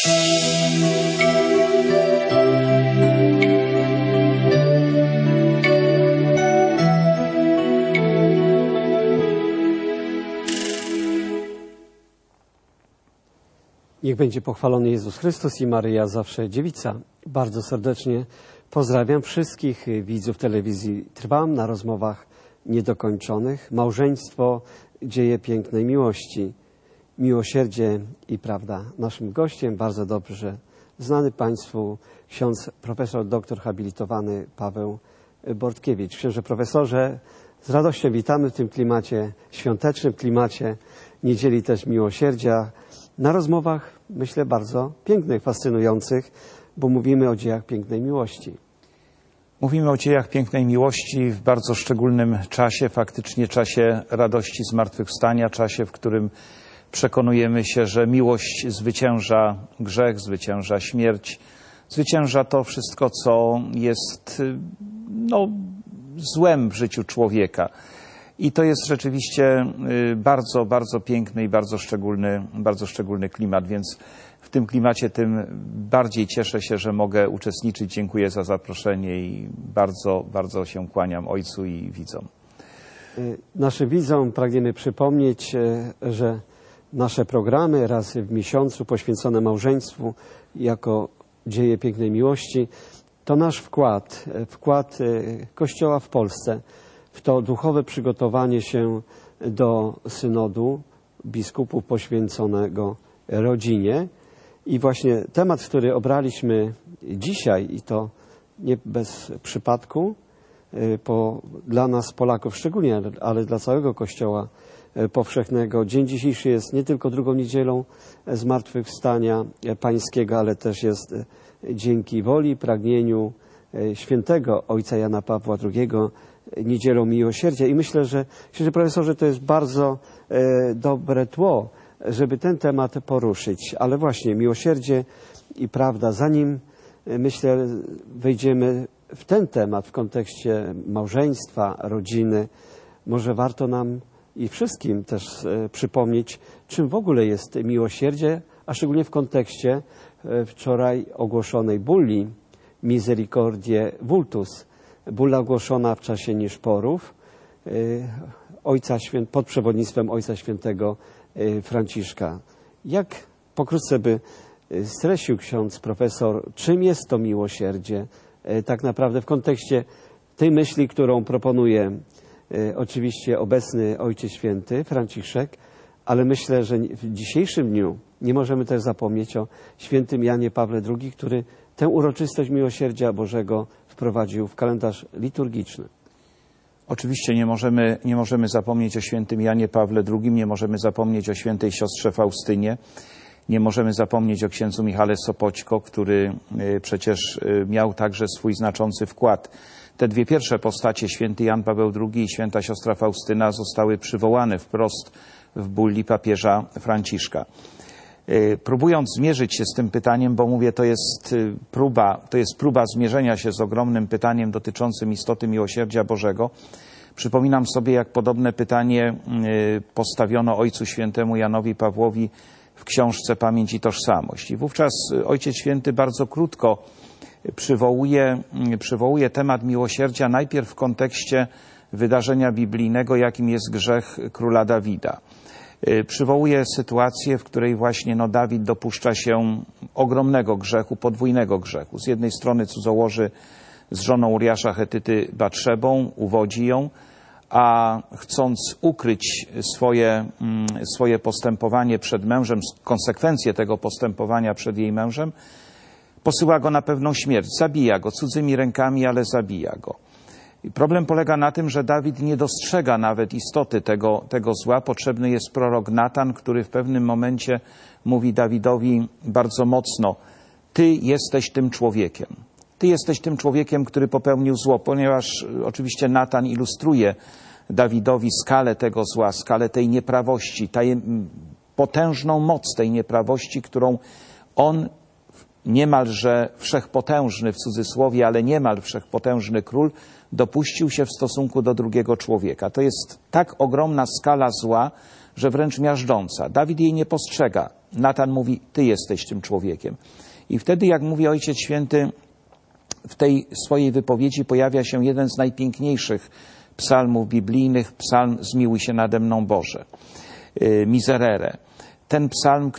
Niech będzie pochwalony Jezus Chrystus i Maryja zawsze dziewica. Bardzo serdecznie pozdrawiam wszystkich widzów telewizji Trwam na rozmowach niedokończonych. Małżeństwo, dzieje pięknej miłości, miłosierdzie i prawda. Naszym gościem, bardzo dobrze znany Państwu, ksiądz profesor, doktor habilitowany Paweł Bortkiewicz. Księże profesorze, z radością witamy w tym klimacie świątecznym, klimacie Niedzieli też Miłosierdzia. Na rozmowach, myślę, bardzo pięknych, fascynujących, bo mówimy o dziejach pięknej miłości. Mówimy o dziejach pięknej miłości w bardzo szczególnym czasie, faktycznie czasie radości zmartwychwstania, czasie, w którym przekonujemy się, że miłość zwycięża grzech, zwycięża śmierć, zwycięża to wszystko, co jest złem w życiu człowieka. I to jest rzeczywiście bardzo, bardzo piękny i bardzo szczególny klimat, więc w tym klimacie tym bardziej cieszę się, że mogę uczestniczyć. Dziękuję za zaproszenie i bardzo, bardzo się kłaniam Ojcu i widzom. Naszym widzom pragniemy przypomnieć, że nasze programy raz w miesiącu poświęcone małżeństwu jako dzieje pięknej miłości to nasz wkład Kościoła w Polsce w to duchowe przygotowanie się do synodu biskupów poświęconego rodzinie. I właśnie temat, który obraliśmy dzisiaj, i to nie bez przypadku, dla nas Polaków szczególnie, ale dla całego Kościoła powszechnego. Dzień dzisiejszy jest nie tylko drugą niedzielą Zmartwychwstania Pańskiego, ale też jest dzięki woli, pragnieniu świętego ojca Jana Pawła II niedzielą miłosierdzia. I myślę, że, księże profesorze, to jest bardzo dobre tło, żeby ten temat poruszyć. Ale właśnie miłosierdzie i prawda, zanim, myślę, wejdziemy w ten temat w kontekście małżeństwa, rodziny, może warto nam i wszystkim też przypomnieć, czym w ogóle jest miłosierdzie, a szczególnie w kontekście wczoraj ogłoszonej bulli Misericordiae Vultus. Bulla ogłoszona w czasie nieszporów pod przewodnictwem Ojca Świętego Franciszka. Jak pokrótce by streścił ksiądz profesor, czym jest to miłosierdzie tak naprawdę w kontekście tej myśli, którą proponuje oczywiście obecny Ojciec Święty Franciszek, ale myślę, że w dzisiejszym dniu nie możemy też zapomnieć o świętym Janie Pawle II, który tę uroczystość miłosierdzia Bożego wprowadził w kalendarz liturgiczny. Oczywiście nie możemy zapomnieć o świętym Janie Pawle II, nie możemy zapomnieć o świętej siostrze Faustynie, nie możemy zapomnieć o księdzu Michale Sopoćko, który przecież miał także swój znaczący wkład. Te dwie pierwsze postacie, święty Jan Paweł II i święta siostra Faustyna, zostały przywołane wprost w bulli papieża Franciszka. Próbując zmierzyć się z tym pytaniem, bo mówię, to jest próba zmierzenia się z ogromnym pytaniem dotyczącym istoty miłosierdzia Bożego, przypominam sobie, jak podobne pytanie postawiono Ojcu Świętemu Janowi Pawłowi w książce Pamięć i Tożsamość. I wówczas Ojciec Święty bardzo krótko przywołuje temat miłosierdzia najpierw w kontekście wydarzenia biblijnego, jakim jest grzech króla Dawida. Przywołuje sytuację, w której właśnie Dawid dopuszcza się ogromnego grzechu, podwójnego grzechu. Z jednej strony cudzołoży z żoną Uriasza Chetyty Batszebą, uwodzi ją, a chcąc ukryć swoje postępowanie przed mężem, konsekwencje tego postępowania przed jej mężem, posyła go na pewną śmierć, zabija go cudzymi rękami, ale zabija go. I problem polega na tym, że Dawid nie dostrzega nawet istoty tego zła. Potrzebny jest prorok Natan, który w pewnym momencie mówi Dawidowi bardzo mocno: ty jesteś tym człowiekiem. Ty jesteś tym człowiekiem, który popełnił zło, ponieważ oczywiście Natan ilustruje Dawidowi skalę tego zła, skalę tej nieprawości, potężną moc tej nieprawości, którą on, niemalże wszechpotężny w cudzysłowie, ale niemal wszechpotężny król, dopuścił się w stosunku do drugiego człowieka. To jest tak ogromna skala zła, że wręcz miażdżąca. Dawid jej nie postrzega. Natan mówi, ty jesteś tym człowiekiem. I wtedy, jak mówi Ojciec Święty, w tej swojej wypowiedzi pojawia się jeden z najpiękniejszych psalmów biblijnych, psalm Zmiłuj się nade mną Boże, Miserere. Ten psalm,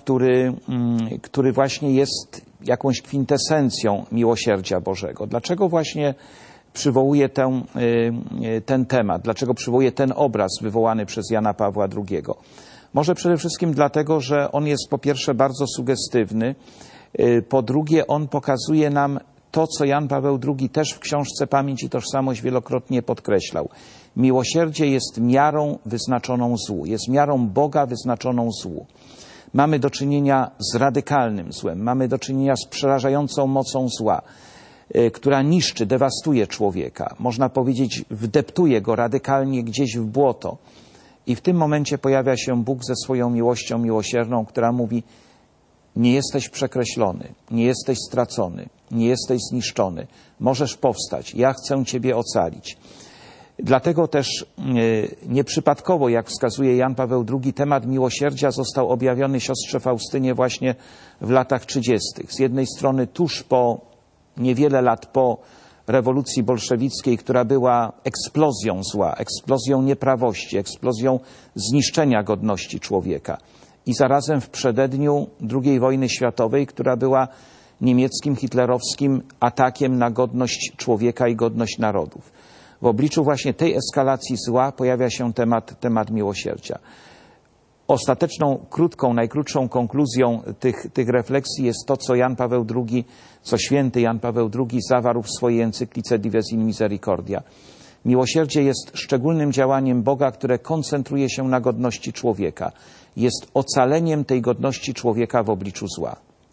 który właśnie jest jakąś kwintesencją miłosierdzia Bożego. Dlaczego właśnie przywołuje ten temat? Dlaczego przywołuje ten obraz wywołany przez Jana Pawła II? Może przede wszystkim dlatego, że on jest po pierwsze bardzo sugestywny, po drugie on pokazuje nam to, co Jan Paweł II też w książce Pamięć i Tożsamość wielokrotnie podkreślał. Miłosierdzie jest miarą wyznaczoną złu, jest miarą Boga wyznaczoną złu. Mamy do czynienia z radykalnym złem, mamy do czynienia z przerażającą mocą zła, która niszczy, dewastuje człowieka. Można powiedzieć, wdeptuje go radykalnie gdzieś w błoto. I w tym momencie pojawia się Bóg ze swoją miłością miłosierną, która mówi, nie jesteś przekreślony, nie jesteś stracony, nie jesteś zniszczony, możesz powstać, ja chcę Ciebie ocalić. Dlatego też nieprzypadkowo, jak wskazuje Jan Paweł II, temat miłosierdzia został objawiony siostrze Faustynie właśnie w latach 30. Z jednej strony tuż po, niewiele lat po rewolucji bolszewickiej, która była eksplozją zła, eksplozją nieprawości, eksplozją zniszczenia godności człowieka. I zarazem w przededniu II wojny światowej, która była niemieckim, hitlerowskim atakiem na godność człowieka i godność narodów. W obliczu właśnie tej eskalacji zła pojawia się temat miłosierdzia. Ostateczną, najkrótszą konkluzją tych refleksji jest to, co Jan Paweł II, co święty Jan Paweł II zawarł w swojej encyklice Dives in Misericordia. Miłosierdzie jest szczególnym działaniem Boga, które koncentruje się na godności człowieka. Jest ocaleniem tej godności człowieka w obliczu zła.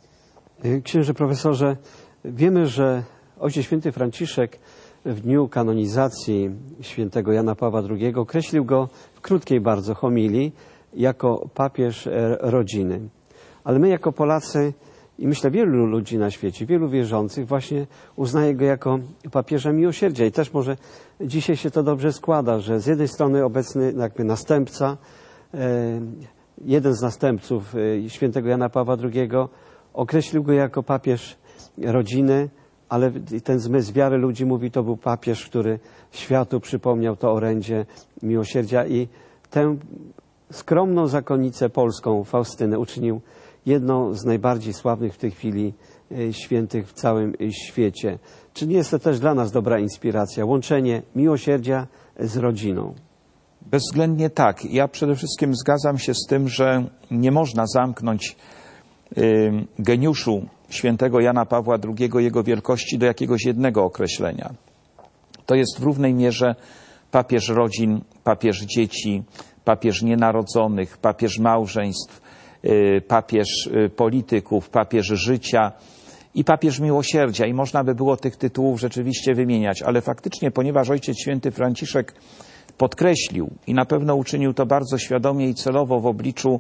Księże profesorze, wiemy, że Ojciec Święty Franciszek w dniu kanonizacji świętego Jana Pawła II określił go w krótkiej bardzo homilii jako papież rodziny. Ale my jako Polacy i myślę wielu ludzi na świecie, wielu wierzących właśnie uznaje go jako papieża miłosierdzia. I też może dzisiaj się to dobrze składa, że z jednej strony obecny jakby następca, jeden z następców świętego Jana Pawła II określił go jako papież rodziny, ale ten zmysł wiary ludzi mówi, to był papież, który światu przypomniał to orędzie miłosierdzia i tę skromną zakonnicę polską, Faustynę, uczynił jedną z najbardziej sławnych w tej chwili świętych w całym świecie. Czy nie jest to też dla nas dobra inspiracja, łączenie miłosierdzia z rodziną? Bezwzględnie tak. Ja przede wszystkim zgadzam się z tym, że nie można zamknąć geniuszu świętego Jana Pawła II, jego wielkości do jakiegoś jednego określenia. To jest w równej mierze papież rodzin, papież dzieci, papież nienarodzonych, papież małżeństw, papież polityków, papież życia i papież miłosierdzia. I można by było tych tytułów rzeczywiście wymieniać, ale faktycznie, ponieważ Ojciec Święty Franciszek podkreślił i na pewno uczynił to bardzo świadomie i celowo w obliczu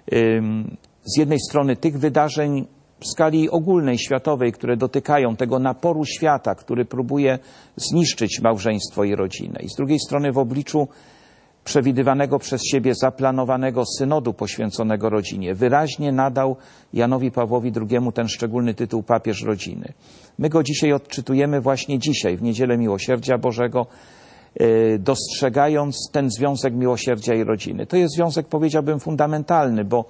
z jednej strony tych wydarzeń w skali ogólnej, światowej, które dotykają tego naporu świata, który próbuje zniszczyć małżeństwo i rodzinę. I z drugiej strony w obliczu przewidywanego przez siebie, zaplanowanego synodu poświęconego rodzinie, wyraźnie nadał Janowi Pawłowi II ten szczególny tytuł papież rodziny. My go dzisiaj odczytujemy właśnie dzisiaj, w Niedzielę Miłosierdzia Bożego, dostrzegając ten związek miłosierdzia i rodziny. To jest związek, powiedziałbym, fundamentalny, bo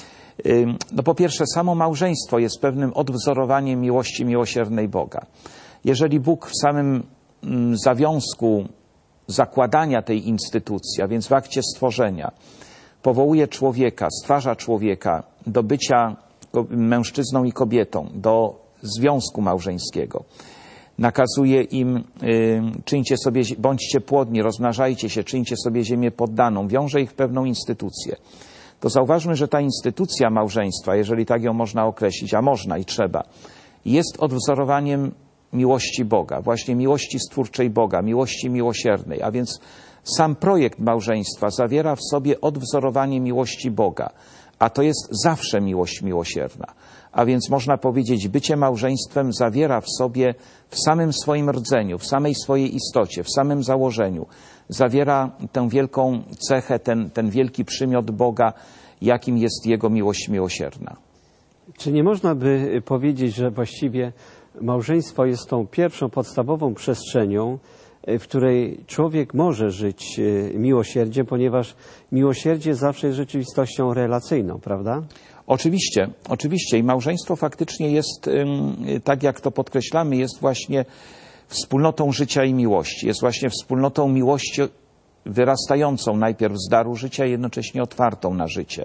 po pierwsze samo małżeństwo jest pewnym odwzorowaniem miłości miłosiernej Boga. Jeżeli Bóg w samym zawiązku zakładania tej instytucji, a więc w akcie stworzenia, powołuje człowieka, stwarza człowieka do bycia mężczyzną i kobietą, do związku małżeńskiego, nakazuje im, czyńcie sobie, bądźcie płodni, rozmnażajcie się, czyńcie sobie ziemię poddaną, wiąże ich w pewną instytucję. To zauważmy, że ta instytucja małżeństwa, jeżeli tak ją można określić, a można i trzeba, jest odwzorowaniem miłości Boga, właśnie miłości stwórczej Boga, miłości miłosiernej, a więc sam projekt małżeństwa zawiera w sobie odwzorowanie miłości Boga, a to jest zawsze miłość miłosierna. A więc można powiedzieć, bycie małżeństwem zawiera w sobie, w samym swoim rdzeniu, w samej swojej istocie, w samym założeniu, zawiera tę wielką cechę, ten wielki przymiot Boga, jakim jest Jego miłość miłosierna. Czy nie można by powiedzieć, że właściwie małżeństwo jest tą pierwszą podstawową przestrzenią, w której człowiek może żyć miłosierdziem, ponieważ miłosierdzie zawsze jest rzeczywistością relacyjną, prawda? Oczywiście. I małżeństwo faktycznie jest, tak jak to podkreślamy, jest właśnie wspólnotą życia i miłości. Jest właśnie wspólnotą miłości wyrastającą najpierw z daru życia, jednocześnie otwartą na życie.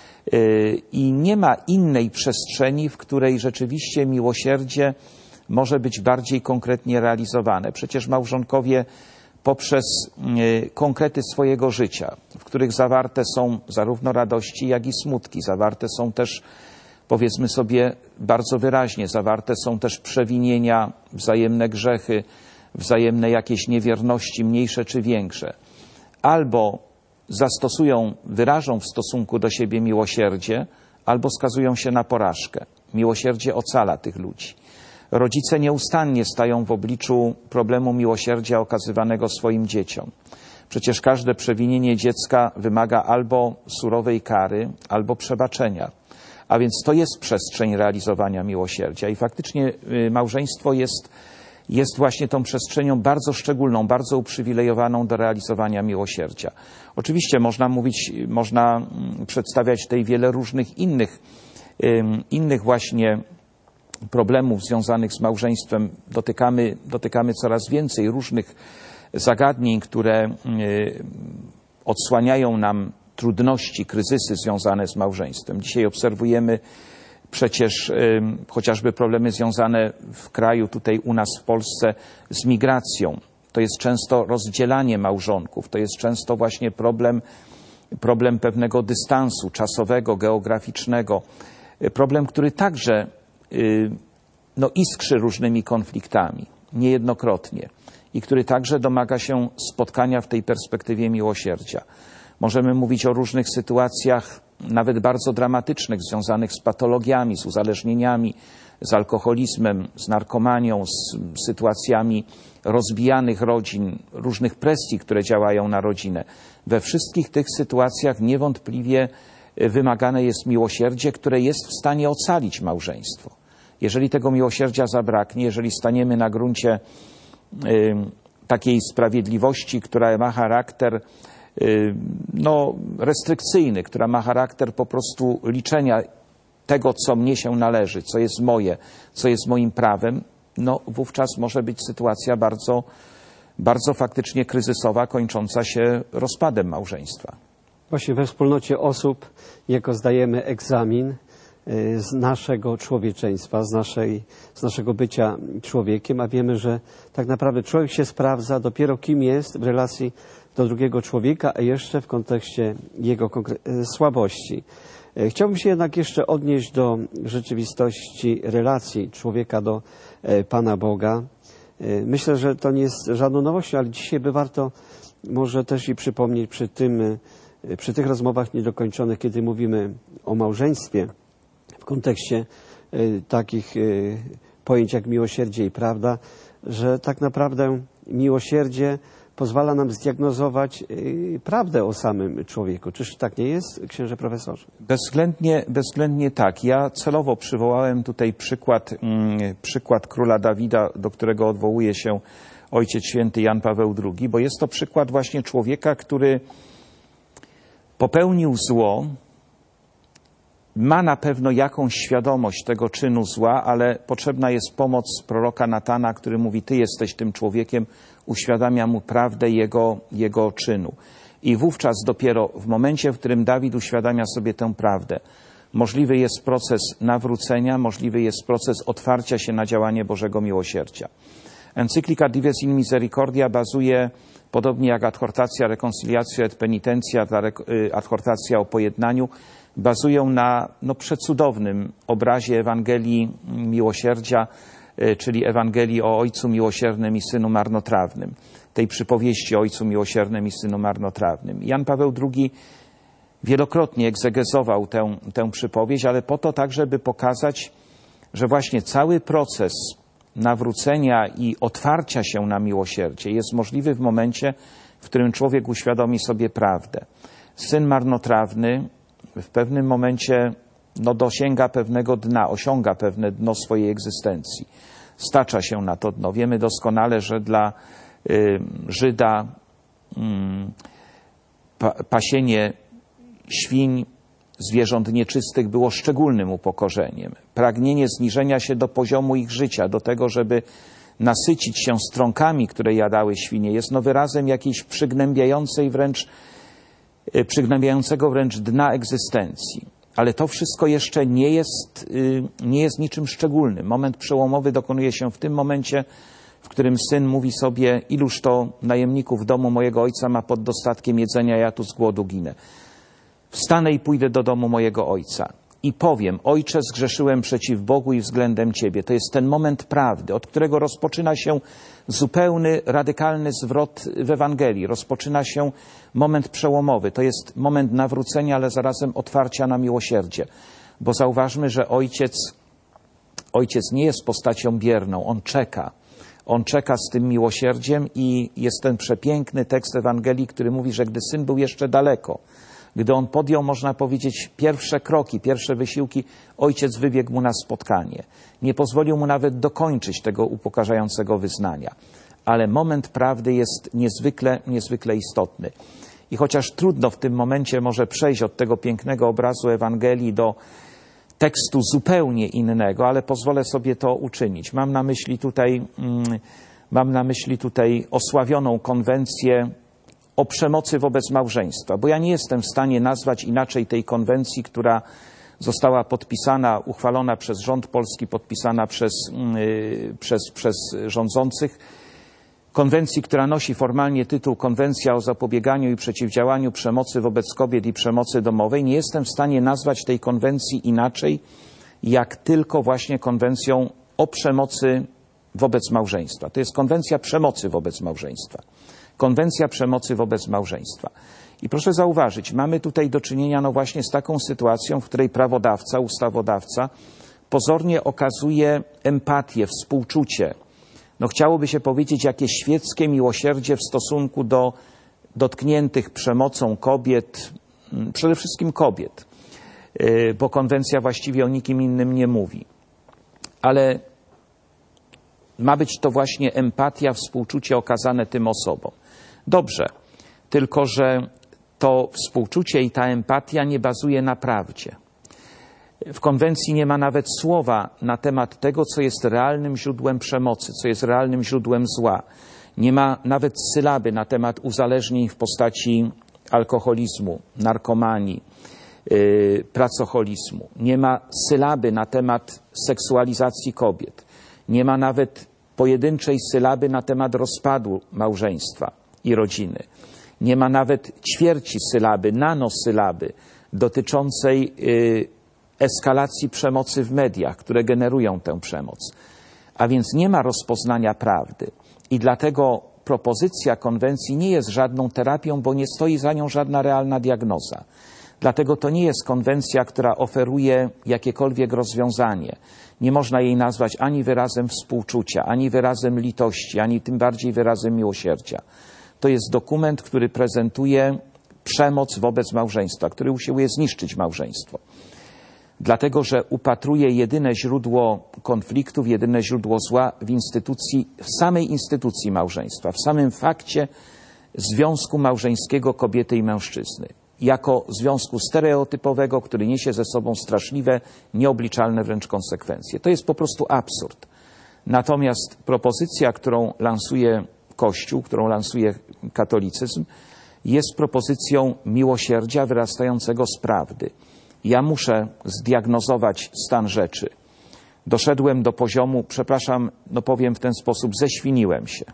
I nie ma innej przestrzeni, w której rzeczywiście miłosierdzie może być bardziej konkretnie realizowane. Przecież małżonkowie poprzez konkrety swojego życia, w których zawarte są zarówno radości, jak i smutki, zawarte są też, powiedzmy sobie bardzo wyraźnie, zawarte są też przewinienia, wzajemne grzechy, wzajemne jakieś niewierności, mniejsze czy większe. Albo wyrażą w stosunku do siebie miłosierdzie, albo skazują się na porażkę. Miłosierdzie ocala tych ludzi. Rodzice nieustannie stają w obliczu problemu miłosierdzia okazywanego swoim dzieciom. Przecież każde przewinienie dziecka wymaga albo surowej kary, albo przebaczenia. A więc to jest przestrzeń realizowania miłosierdzia. I faktycznie małżeństwo jest właśnie tą przestrzenią bardzo szczególną, bardzo uprzywilejowaną do realizowania miłosierdzia. Oczywiście można przedstawiać tutaj wiele różnych innych właśnie problemów związanych z małżeństwem. Dotykamy coraz więcej różnych zagadnień, które odsłaniają nam trudności, kryzysy związane z małżeństwem. Dzisiaj obserwujemy przecież chociażby problemy związane w kraju, tutaj u nas w Polsce, z migracją. To jest często rozdzielanie małżonków, to jest często właśnie problem pewnego dystansu czasowego, geograficznego. Problem, który także iskrzy różnymi konfliktami, niejednokrotnie, i który także domaga się spotkania w tej perspektywie miłosierdzia. Możemy mówić o różnych sytuacjach, nawet bardzo dramatycznych, związanych z patologiami, z uzależnieniami, z alkoholizmem, z narkomanią, z sytuacjami rozbijanych rodzin, różnych presji, które działają na rodzinę. We wszystkich tych sytuacjach niewątpliwie wymagane jest miłosierdzie, które jest w stanie ocalić małżeństwo. Jeżeli tego miłosierdzia zabraknie, jeżeli staniemy na gruncie takiej sprawiedliwości, która ma charakter restrykcyjny, która ma charakter po prostu liczenia tego, co mnie się należy, co jest moje, co jest moim prawem, wówczas może być sytuacja bardzo, bardzo faktycznie kryzysowa, kończąca się rozpadem małżeństwa. Właśnie we wspólnocie osób, jako zdajemy egzamin z naszego człowieczeństwa, z naszego bycia człowiekiem, a wiemy, że tak naprawdę człowiek się sprawdza dopiero kim jest w relacji do drugiego człowieka, a jeszcze w kontekście jego słabości. Chciałbym się jednak jeszcze odnieść do rzeczywistości relacji człowieka do Pana Boga. Myślę, że to nie jest żadną nowością, ale dzisiaj by warto może też i przypomnieć przy tych rozmowach niedokończonych, kiedy mówimy o małżeństwie, w kontekście takich pojęć jak miłosierdzie i prawda, że tak naprawdę miłosierdzie pozwala nam zdiagnozować prawdę o samym człowieku. Czyż tak nie jest, księże profesorze? Bezwzględnie tak. Ja celowo przywołałem tutaj przykład króla Dawida, do którego odwołuje się Ojciec Święty Jan Paweł II, bo jest to przykład właśnie człowieka, który popełnił zło, ma na pewno jakąś świadomość tego czynu zła, ale potrzebna jest pomoc proroka Natana, który mówi: Ty jesteś tym człowiekiem, uświadamia mu prawdę jego czynu. I wówczas dopiero w momencie, w którym Dawid uświadamia sobie tę prawdę, możliwy jest proces nawrócenia, możliwy jest proces otwarcia się na działanie Bożego miłosierdzia. Encyklika Dives in Misericordia bazuje, podobnie jak adhortacja Reconciliatio et Penitentia, adhortacja o pojednaniu, bazują na przecudownym obrazie Ewangelii Miłosierdzia, czyli Ewangelii o Ojcu Miłosiernym i Synu Marnotrawnym, tej przypowieści o Ojcu Miłosiernym i Synu Marnotrawnym. Jan Paweł II wielokrotnie egzegezował tę przypowieść, ale po to także, by pokazać, że właśnie cały proces nawrócenia i otwarcia się na miłosierdzie jest możliwy w momencie, w którym człowiek uświadomi sobie prawdę. Syn marnotrawny w pewnym momencie dosięga pewnego dna, osiąga pewne dno swojej egzystencji. Stacza się na to dno. Wiemy doskonale, że dla Żyda pasienie świń, zwierząt nieczystych było szczególnym upokorzeniem. Pragnienie zniżenia się do poziomu ich życia, do tego, żeby nasycić się strąkami, które jadały świnie, jest wyrazem jakiejś przygnębiającego wręcz dna egzystencji. Ale to wszystko jeszcze nie jest niczym szczególnym. Moment przełomowy dokonuje się w tym momencie, w którym syn mówi sobie: iluż to najemników w domu mojego ojca ma pod dostatkiem jedzenia, ja tu z głodu ginę. Wstanę i pójdę do domu mojego ojca i powiem: Ojcze, zgrzeszyłem przeciw Bogu i względem Ciebie. To jest ten moment prawdy, od którego rozpoczyna się zupełny, radykalny zwrot w Ewangelii. Rozpoczyna się moment przełomowy. To jest moment nawrócenia, ale zarazem otwarcia na miłosierdzie. Bo zauważmy, że ojciec nie jest postacią bierną. On czeka. On czeka z tym miłosierdziem i jest ten przepiękny tekst Ewangelii, który mówi, że gdy syn był jeszcze daleko, gdy on podjął, można powiedzieć, pierwsze kroki, pierwsze wysiłki, ojciec wybiegł mu na spotkanie. Nie pozwolił mu nawet dokończyć tego upokarzającego wyznania. Ale moment prawdy jest niezwykle istotny. I chociaż trudno w tym momencie może przejść od tego pięknego obrazu Ewangelii do tekstu zupełnie innego, ale pozwolę sobie to uczynić. Mam na myśli tutaj osławioną konwencję o przemocy wobec małżeństwa, bo ja nie jestem w stanie nazwać inaczej tej konwencji, która została podpisana, uchwalona przez rząd polski, podpisana przez rządzących. Konwencji, która nosi formalnie tytuł Konwencja o zapobieganiu i przeciwdziałaniu przemocy wobec kobiet i przemocy domowej. Nie jestem w stanie nazwać tej konwencji inaczej, jak tylko właśnie konwencją o przemocy wobec małżeństwa. To jest konwencja przemocy wobec małżeństwa. Konwencja przemocy wobec małżeństwa. I proszę zauważyć, mamy tutaj do czynienia właśnie z taką sytuacją, w której prawodawca, ustawodawca pozornie okazuje empatię, współczucie. Chciałoby się powiedzieć, jakie świeckie miłosierdzie w stosunku do dotkniętych przemocą kobiet, przede wszystkim kobiet, bo konwencja właściwie o nikim innym nie mówi. Ale ma być to właśnie empatia, współczucie okazane tym osobom. Dobrze, tylko że to współczucie i ta empatia nie bazuje na prawdzie. W konwencji nie ma nawet słowa na temat tego, co jest realnym źródłem przemocy, co jest realnym źródłem zła. Nie ma nawet sylaby na temat uzależnień w postaci alkoholizmu, narkomanii, pracoholizmu. Nie ma sylaby na temat seksualizacji kobiet. Nie ma nawet pojedynczej sylaby na temat rozpadu małżeństwa i rodziny. Nie ma nawet ćwierci sylaby, nanosylaby dotyczącej eskalacji przemocy w mediach, które generują tę przemoc. A więc nie ma rozpoznania prawdy. I dlatego propozycja konwencji nie jest żadną terapią, bo nie stoi za nią żadna realna diagnoza. Dlatego to nie jest konwencja, która oferuje jakiekolwiek rozwiązanie. Nie można jej nazwać ani wyrazem współczucia, ani wyrazem litości, ani tym bardziej wyrazem miłosierdzia. To jest dokument, który prezentuje przemoc wobec małżeństwa, który usiłuje zniszczyć małżeństwo. Dlatego, że upatruje jedyne źródło konfliktów, jedyne źródło zła w samej instytucji małżeństwa, w samym fakcie związku małżeńskiego kobiety i mężczyzny. Jako związku stereotypowego, który niesie ze sobą straszliwe, nieobliczalne wręcz konsekwencje. To jest po prostu absurd. Natomiast propozycja, którą lansuje Kościół, którą lansuje katolicyzm, jest propozycją miłosierdzia wyrastającego z prawdy. Ja muszę zdiagnozować stan rzeczy. Doszedłem do poziomu, powiem w ten sposób, zeświniłem się.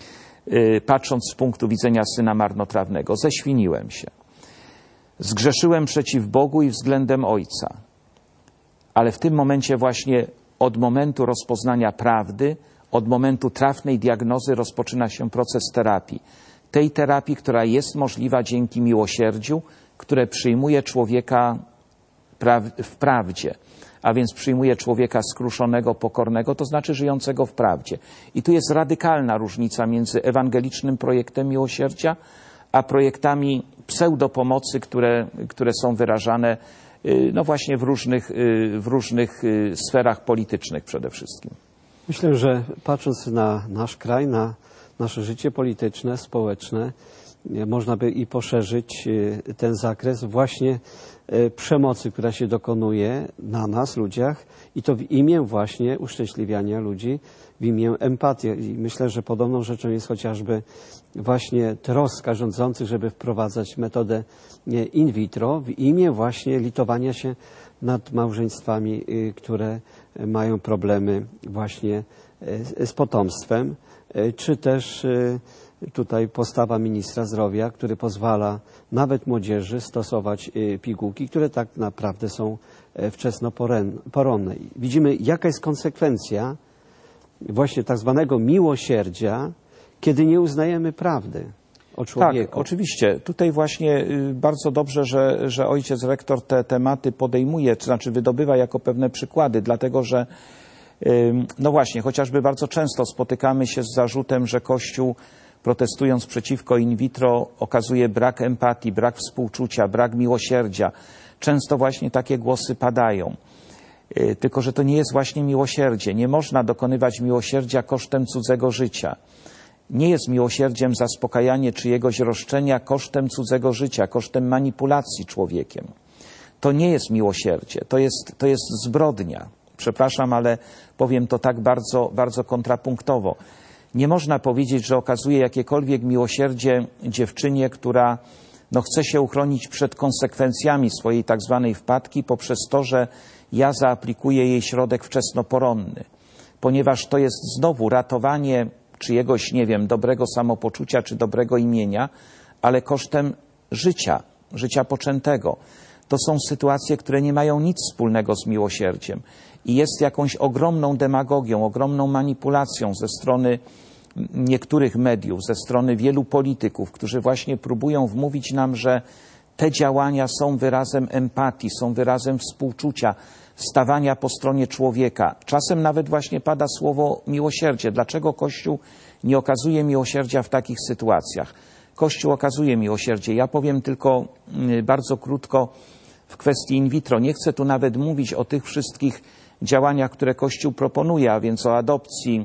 Patrząc z punktu widzenia syna marnotrawnego, zeświniłem się. Zgrzeszyłem przeciw Bogu i względem Ojca. Ale w tym momencie właśnie od momentu rozpoznania prawdy, od momentu trafnej diagnozy rozpoczyna się proces terapii. Tej terapii, która jest możliwa dzięki miłosierdziu, które przyjmuje człowieka w prawdzie, a więc przyjmuje człowieka skruszonego, pokornego, to znaczy żyjącego w prawdzie. I tu jest radykalna różnica między ewangelicznym projektem miłosierdzia, a projektami pseudopomocy, które są wyrażane no właśnie w różnych sferach politycznych przede wszystkim. Myślę, że patrząc na nasz kraj, na nasze życie polityczne, społeczne, można by i poszerzyć ten zakres właśnie przemocy, która się dokonuje na nas, ludziach, i to w imię właśnie uszczęśliwiania ludzi, w imię empatii. I myślę, że podobną rzeczą jest chociażby właśnie troska rządzących, żeby wprowadzać metodę in vitro w imię właśnie litowania się nad małżeństwami, które mają problemy właśnie z potomstwem, czy też tutaj postawa ministra zdrowia, który pozwala nawet młodzieży stosować pigułki, które tak naprawdę są wczesnoporonne. Widzimy, jaka jest konsekwencja właśnie tak zwanego miłosierdzia, kiedy nie uznajemy prawdy o człowieku. Tak, oczywiście. Tutaj właśnie bardzo dobrze, że ojciec rektor te tematy podejmuje, to znaczy wydobywa jako pewne przykłady, dlatego że no właśnie, chociażby bardzo często spotykamy się z zarzutem, że Kościół, protestując przeciwko in vitro, okazuje brak empatii, brak współczucia, brak miłosierdzia. Często właśnie takie głosy padają. Tylko że to nie jest właśnie miłosierdzie. Nie można dokonywać miłosierdzia kosztem cudzego życia. Nie jest miłosierdziem zaspokajanie czyjegoś roszczenia kosztem cudzego życia, kosztem manipulacji człowiekiem. To nie jest miłosierdzie, to jest zbrodnia. Przepraszam, ale powiem to tak bardzo, bardzo kontrapunktowo. Nie można powiedzieć, że okazuje jakiekolwiek miłosierdzie dziewczynie, która chce się uchronić przed konsekwencjami swojej tak zwanej wpadki poprzez to, że ja zaaplikuję jej środek wczesnoporonny. Ponieważ to jest znowu ratowanie czyjegoś, nie wiem, dobrego samopoczucia czy dobrego imienia, ale kosztem życia poczętego. To są sytuacje, które nie mają nic wspólnego z miłosierdziem i jest jakąś ogromną demagogią, ogromną manipulacją ze strony niektórych mediów, ze strony wielu polityków, którzy właśnie próbują wmówić nam, że te działania są wyrazem empatii, są wyrazem współczucia, stawania po stronie człowieka. Czasem nawet właśnie pada słowo miłosierdzie. Dlaczego Kościół nie okazuje miłosierdzia w takich sytuacjach? Kościół okazuje miłosierdzie. Ja powiem tylko bardzo krótko w kwestii in vitro. Nie chcę tu nawet mówić o tych wszystkich działaniach, które Kościół proponuje, a więc o adopcji,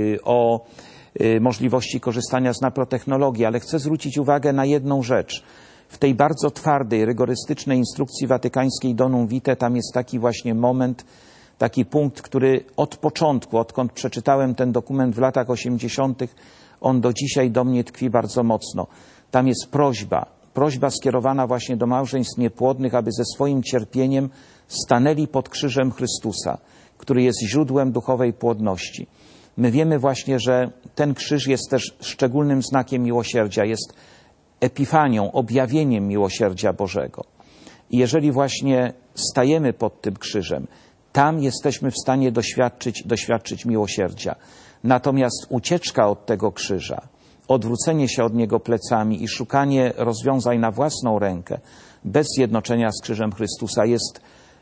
o możliwości korzystania z naprotechnologii, ale chcę zwrócić uwagę na jedną rzecz. W tej bardzo twardej, rygorystycznej instrukcji watykańskiej Donum Vitae tam jest taki właśnie moment, taki punkt, który od początku, odkąd przeczytałem ten dokument w latach 80., on do dzisiaj do mnie tkwi bardzo mocno. Tam jest prośba skierowana właśnie do małżeństw niepłodnych, aby ze swoim cierpieniem stanęli pod krzyżem Chrystusa, który jest źródłem duchowej płodności. My wiemy właśnie, że ten krzyż jest też szczególnym znakiem miłosierdzia, jest epifanią, objawieniem miłosierdzia Bożego. I jeżeli właśnie stajemy pod tym krzyżem, tam jesteśmy w stanie doświadczyć miłosierdzia. Natomiast ucieczka od tego krzyża, odwrócenie się od niego plecami i szukanie rozwiązań na własną rękę, bez zjednoczenia z krzyżem Chrystusa, jest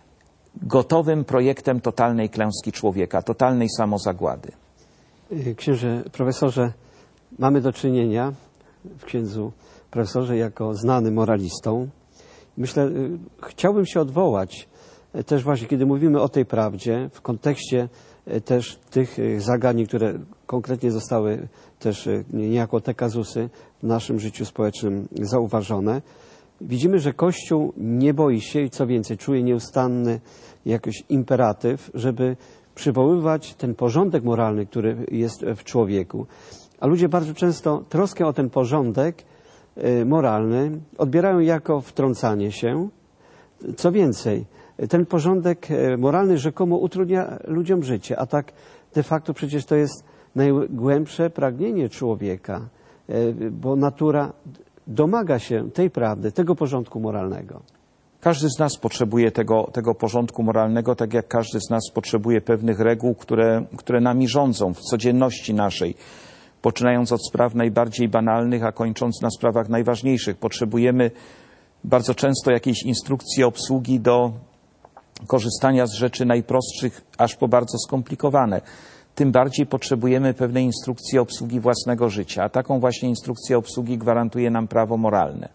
gotowym projektem totalnej klęski człowieka, totalnej samozagłady. Księże profesorze, mamy do czynienia w księdzu profesorze jako znanym moralistą. Myślę, chciałbym się odwołać też właśnie, kiedy mówimy o tej prawdzie, w kontekście też tych zagadnień, które konkretnie zostały też niejako te kazusy w naszym życiu społecznym zauważone. Widzimy, że Kościół nie boi się i co więcej, czuje nieustanny jakiś imperatyw, żeby przywoływać ten porządek moralny, który jest w człowieku. A ludzie bardzo często troskę o ten porządek moralny odbierają jako wtrącanie się. Co więcej, ten porządek moralny rzekomo utrudnia ludziom życie, a tak de facto przecież to jest najgłębsze pragnienie człowieka, bo natura domaga się tej prawdy, tego porządku moralnego. Każdy z nas potrzebuje tego porządku moralnego, tak jak każdy z nas potrzebuje pewnych reguł, które nami rządzą w codzienności naszej. Poczynając od spraw najbardziej banalnych, a kończąc na sprawach najważniejszych. Potrzebujemy bardzo często jakiejś instrukcji obsługi do korzystania z rzeczy najprostszych, aż po bardzo skomplikowane. Tym bardziej potrzebujemy pewnej instrukcji obsługi własnego życia, a taką właśnie instrukcję obsługi gwarantuje nam prawo moralne.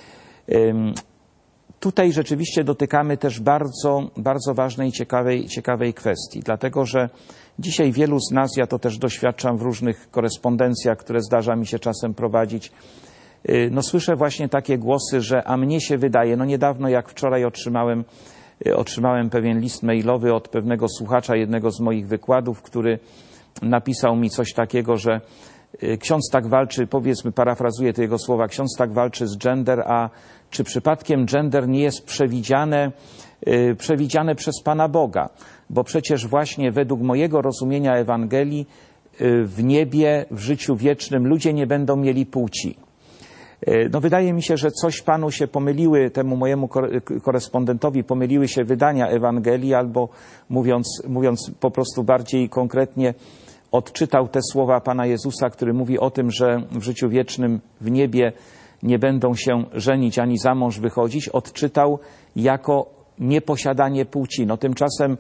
Tutaj rzeczywiście dotykamy też bardzo ważnej, ciekawej kwestii, dlatego że dzisiaj wielu z nas, ja to też doświadczam w różnych korespondencjach, które zdarza mi się czasem prowadzić, no słyszę właśnie takie głosy, że a mnie się wydaje, no niedawno jak wczoraj otrzymałem pewien list mailowy od pewnego słuchacza jednego z moich wykładów, który napisał mi coś takiego, że ksiądz tak walczy, powiedzmy, parafrazuję te jego słowa, ksiądz tak walczy z gender, a czy przypadkiem gender nie jest przewidziane przez Pana Boga? Bo przecież właśnie według mojego rozumienia Ewangelii w niebie, w życiu wiecznym ludzie nie będą mieli płci. No wydaje mi się, że coś Panu się pomyliły, temu mojemu korespondentowi pomyliły się wydania Ewangelii, albo mówiąc po prostu bardziej konkretnie, odczytał te słowa Pana Jezusa, który mówi o tym, że w życiu wiecznym w niebie nie będą się żenić ani za mąż wychodzić, odczytał jako nieposiadanie płci. No tymczasem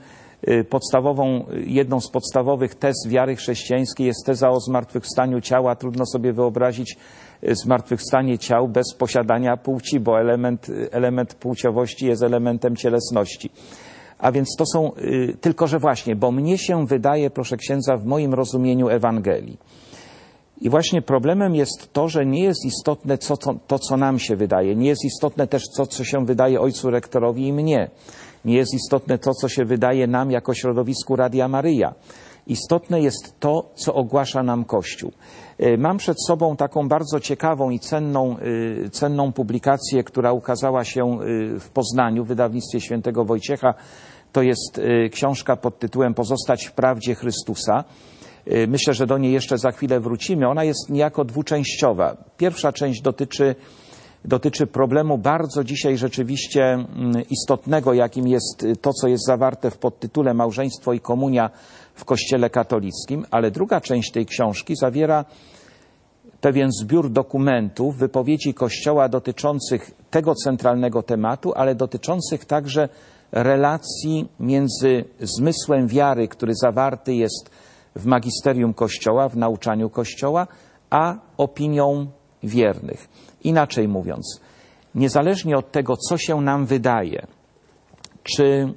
jedną z podstawowych tez wiary chrześcijańskiej jest teza o zmartwychwstaniu ciała. Trudno sobie wyobrazić zmartwychwstanie ciał bez posiadania płci, bo element płciowości jest elementem cielesności. A więc to są, tylko że właśnie, bo mnie się wydaje, proszę księdza, w moim rozumieniu Ewangelii. I właśnie problemem jest to, że nie jest istotne to, co nam się wydaje. Nie jest istotne też to, co się wydaje ojcu rektorowi i mnie. Nie jest istotne to, co się wydaje nam jako środowisku Radia Maryja. Istotne jest to, co ogłasza nam Kościół. Mam przed sobą taką bardzo ciekawą i cenną publikację, która ukazała się w Poznaniu w wydawnictwie Świętego Wojciecha. To jest książka pod tytułem Pozostać w prawdzie Chrystusa. Myślę, że do niej jeszcze za chwilę wrócimy. Ona jest niejako dwuczęściowa. Pierwsza część dotyczy problemu bardzo dzisiaj rzeczywiście istotnego, jakim jest to, co jest zawarte w podtytule Małżeństwo i komunia w Kościele katolickim, ale druga część tej książki zawiera pewien zbiór dokumentów, wypowiedzi Kościoła dotyczących tego centralnego tematu, ale dotyczących także relacji między zmysłem wiary, który zawarty jest w magisterium Kościoła, w nauczaniu Kościoła, a opinią wiernych. Inaczej mówiąc, niezależnie od tego, co się nam wydaje, czy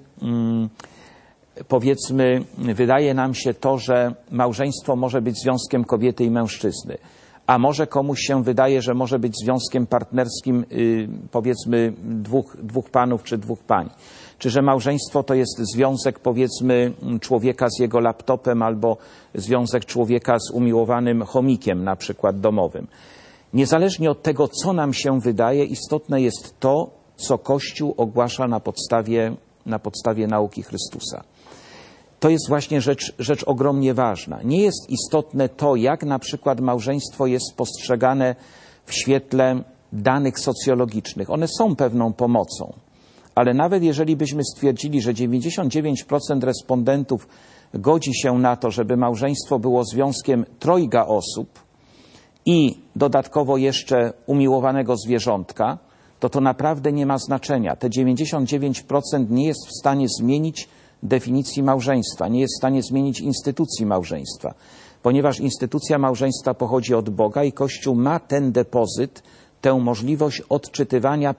powiedzmy wydaje nam się to, że małżeństwo może być związkiem kobiety i mężczyzny, a może komuś się wydaje, że może być związkiem partnerskim powiedzmy dwóch panów czy dwóch pań, czy że małżeństwo to jest związek powiedzmy człowieka z jego laptopem albo związek człowieka z umiłowanym chomikiem na przykład domowym. Niezależnie od tego, co nam się wydaje, istotne jest to, co Kościół ogłasza na podstawie nauki Chrystusa. To jest właśnie rzecz ogromnie ważna. Nie jest istotne to, jak na przykład małżeństwo jest postrzegane w świetle danych socjologicznych. One są pewną pomocą, ale nawet jeżeli byśmy stwierdzili, że 99% respondentów godzi się na to, żeby małżeństwo było związkiem trojga osób i dodatkowo jeszcze umiłowanego zwierzątka, to naprawdę nie ma znaczenia. Te 99% nie jest w stanie zmienić definicji małżeństwa, nie jest w stanie zmienić instytucji małżeństwa, ponieważ instytucja małżeństwa pochodzi od Boga i Kościół ma ten depozyt, tę możliwość odczytywania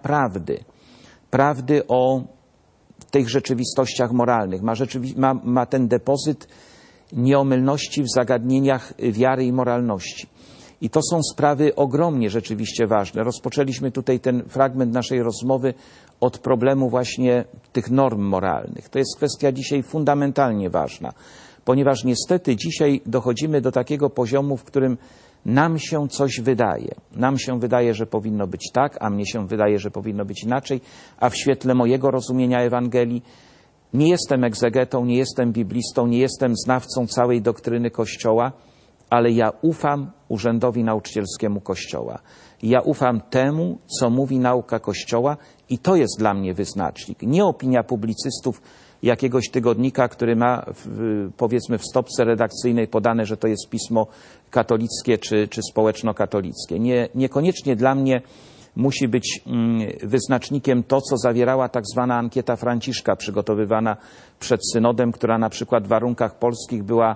prawdy o tych rzeczywistościach moralnych. Ma ten depozyt nieomylności w zagadnieniach wiary i moralności. I to są sprawy ogromnie rzeczywiście ważne. Rozpoczęliśmy tutaj ten fragment naszej rozmowy od problemu właśnie tych norm moralnych. To jest kwestia dzisiaj fundamentalnie ważna, ponieważ niestety dzisiaj dochodzimy do takiego poziomu, w którym nam się coś wydaje. Nam się wydaje, że powinno być tak, a mnie się wydaje, że powinno być inaczej, a w świetle mojego rozumienia Ewangelii nie jestem egzegetą, nie jestem biblistą, nie jestem znawcą całej doktryny Kościoła, ale ja ufam urzędowi nauczycielskiemu Kościoła. Ja ufam temu, co mówi nauka Kościoła i to jest dla mnie wyznacznik. Nie opinia publicystów jakiegoś tygodnika, który ma powiedzmy w stopce redakcyjnej podane, że to jest pismo katolickie czy społeczno-katolickie. Niekoniecznie dla mnie musi być wyznacznikiem to, co zawierała tak zwana ankieta Franciszka, przygotowywana przed synodem, która na przykład w warunkach polskich była,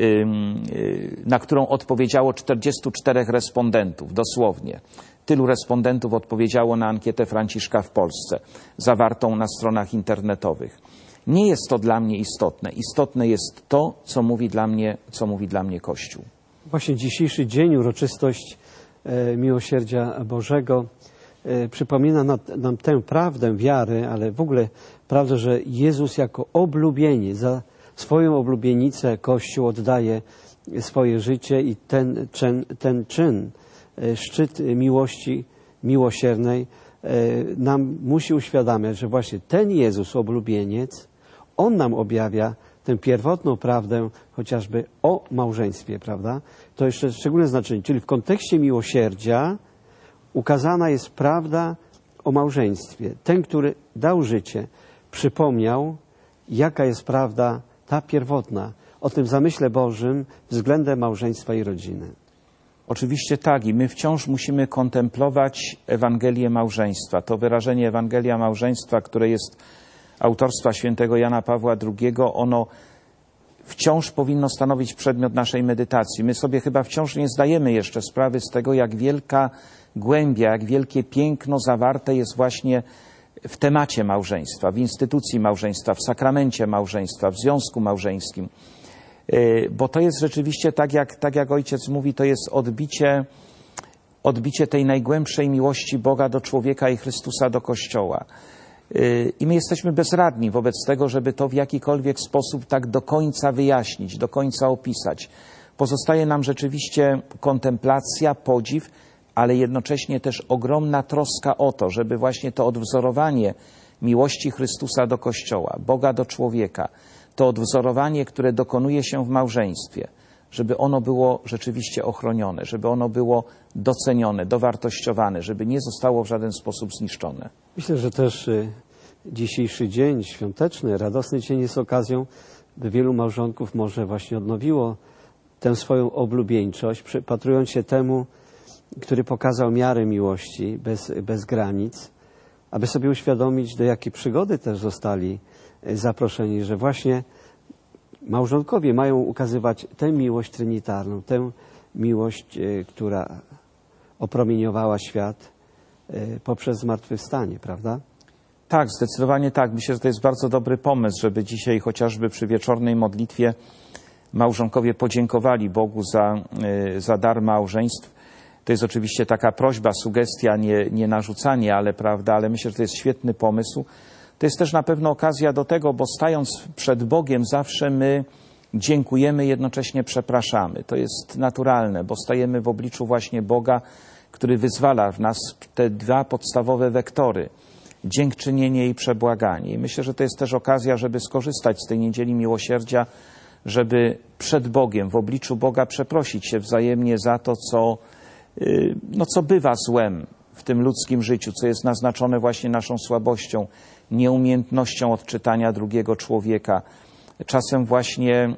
na którą odpowiedziało 44 respondentów, dosłownie. Tylu respondentów odpowiedziało na ankietę Franciszka w Polsce, zawartą na stronach internetowych. Nie jest to dla mnie istotne. Istotne jest to, co mówi dla mnie Kościół. Właśnie dzisiejszy dzień, uroczystość Miłosierdzia Bożego przypomina nam tę prawdę wiary, ale w ogóle prawdę, że Jezus jako oblubieniec, za swoją oblubienicę Kościół oddaje swoje życie i ten czyn, szczyt miłości miłosiernej nam musi uświadamiać, że właśnie ten Jezus, oblubieniec, On nam objawia tę pierwotną prawdę chociażby o małżeństwie, prawda? To jeszcze szczególne znaczenie. Czyli w kontekście miłosierdzia ukazana jest prawda o małżeństwie. Ten, który dał życie, przypomniał, jaka jest prawda ta pierwotna, o tym zamyśle Bożym względem małżeństwa i rodziny. Oczywiście tak, i my wciąż musimy kontemplować Ewangelię małżeństwa. To wyrażenie Ewangelia małżeństwa, które jest autorstwa świętego Jana Pawła II, ono wciąż powinno stanowić przedmiot naszej medytacji. My sobie chyba wciąż nie zdajemy jeszcze sprawy z tego, jak wielka głębia, jak wielkie piękno zawarte jest właśnie w temacie małżeństwa, w instytucji małżeństwa, w sakramencie małżeństwa, w związku małżeńskim. Bo to jest rzeczywiście, tak jak ojciec mówi, to jest odbicie tej najgłębszej miłości Boga do człowieka i Chrystusa do Kościoła. I my jesteśmy bezradni wobec tego, żeby to w jakikolwiek sposób tak do końca wyjaśnić, do końca opisać. Pozostaje nam rzeczywiście kontemplacja, podziw, ale jednocześnie też ogromna troska o to, żeby właśnie to odwzorowanie miłości Chrystusa do Kościoła, Boga do człowieka, to odwzorowanie, które dokonuje się w małżeństwie, żeby ono było rzeczywiście ochronione, żeby ono było docenione, dowartościowane, żeby nie zostało w żaden sposób zniszczone. Myślę, że też dzisiejszy dzień świąteczny, radosny dzień jest okazją, by wielu małżonków może właśnie odnowiło tę swoją oblubieńczość, przypatrując się temu, który pokazał miarę miłości bez granic, aby sobie uświadomić, do jakiej przygody też zostali zaproszeni, że właśnie małżonkowie mają ukazywać tę miłość trinitarną, tę miłość, która opromieniowała świat poprzez zmartwychwstanie, prawda? Tak, zdecydowanie tak. Myślę, że to jest bardzo dobry pomysł, żeby dzisiaj chociażby przy wieczornej modlitwie małżonkowie podziękowali Bogu za dar małżeństw. To jest oczywiście taka prośba, sugestia, nie narzucanie, ale prawda, ale myślę, że to jest świetny pomysł. To jest też na pewno okazja do tego, bo stając przed Bogiem zawsze my dziękujemy, jednocześnie przepraszamy. To jest naturalne, bo stajemy w obliczu właśnie Boga, który wyzwala w nas te dwa podstawowe wektory. Dziękczynienie i przebłaganie. I myślę, że to jest też okazja, żeby skorzystać z tej niedzieli miłosierdzia, żeby przed Bogiem, w obliczu Boga przeprosić się wzajemnie za to, co bywa złem w tym ludzkim życiu, co jest naznaczone właśnie naszą słabością, nieumiejętnością odczytania drugiego człowieka, czasem właśnie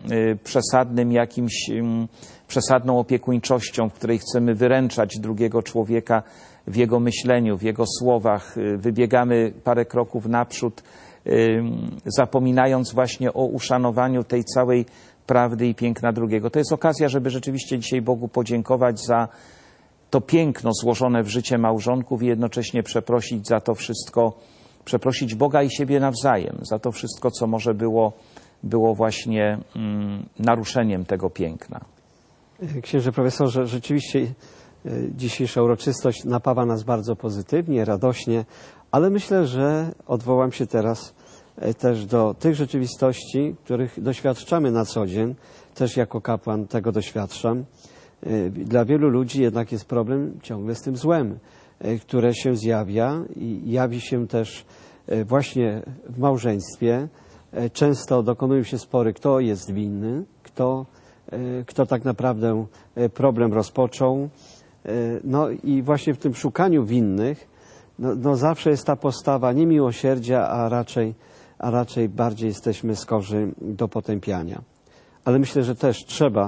przesadną opiekuńczością, w której chcemy wyręczać drugiego człowieka w jego myśleniu, w jego słowach. Wybiegamy parę kroków naprzód, zapominając właśnie o uszanowaniu tej całej prawdy i piękna drugiego. To jest okazja, żeby rzeczywiście dzisiaj Bogu podziękować za to piękno złożone w życie małżonków i jednocześnie przeprosić za to wszystko, przeprosić Boga i siebie nawzajem, za to wszystko, co może było właśnie naruszeniem tego piękna. Księże profesorze, rzeczywiście dzisiejsza uroczystość napawa nas bardzo pozytywnie, radośnie, ale myślę, że odwołam się teraz też do tych rzeczywistości, których doświadczamy na co dzień. Też jako kapłan tego doświadczam. Dla wielu ludzi jednak jest problem ciągle z tym złem, które się zjawia i jawi się też właśnie w małżeństwie. Często dokonują się spory, kto jest winny, kto tak naprawdę problem rozpoczął. No i właśnie w tym szukaniu winnych no zawsze jest ta postawa nie miłosierdzia, a raczej bardziej jesteśmy skorzy do potępiania. Ale myślę, że też trzeba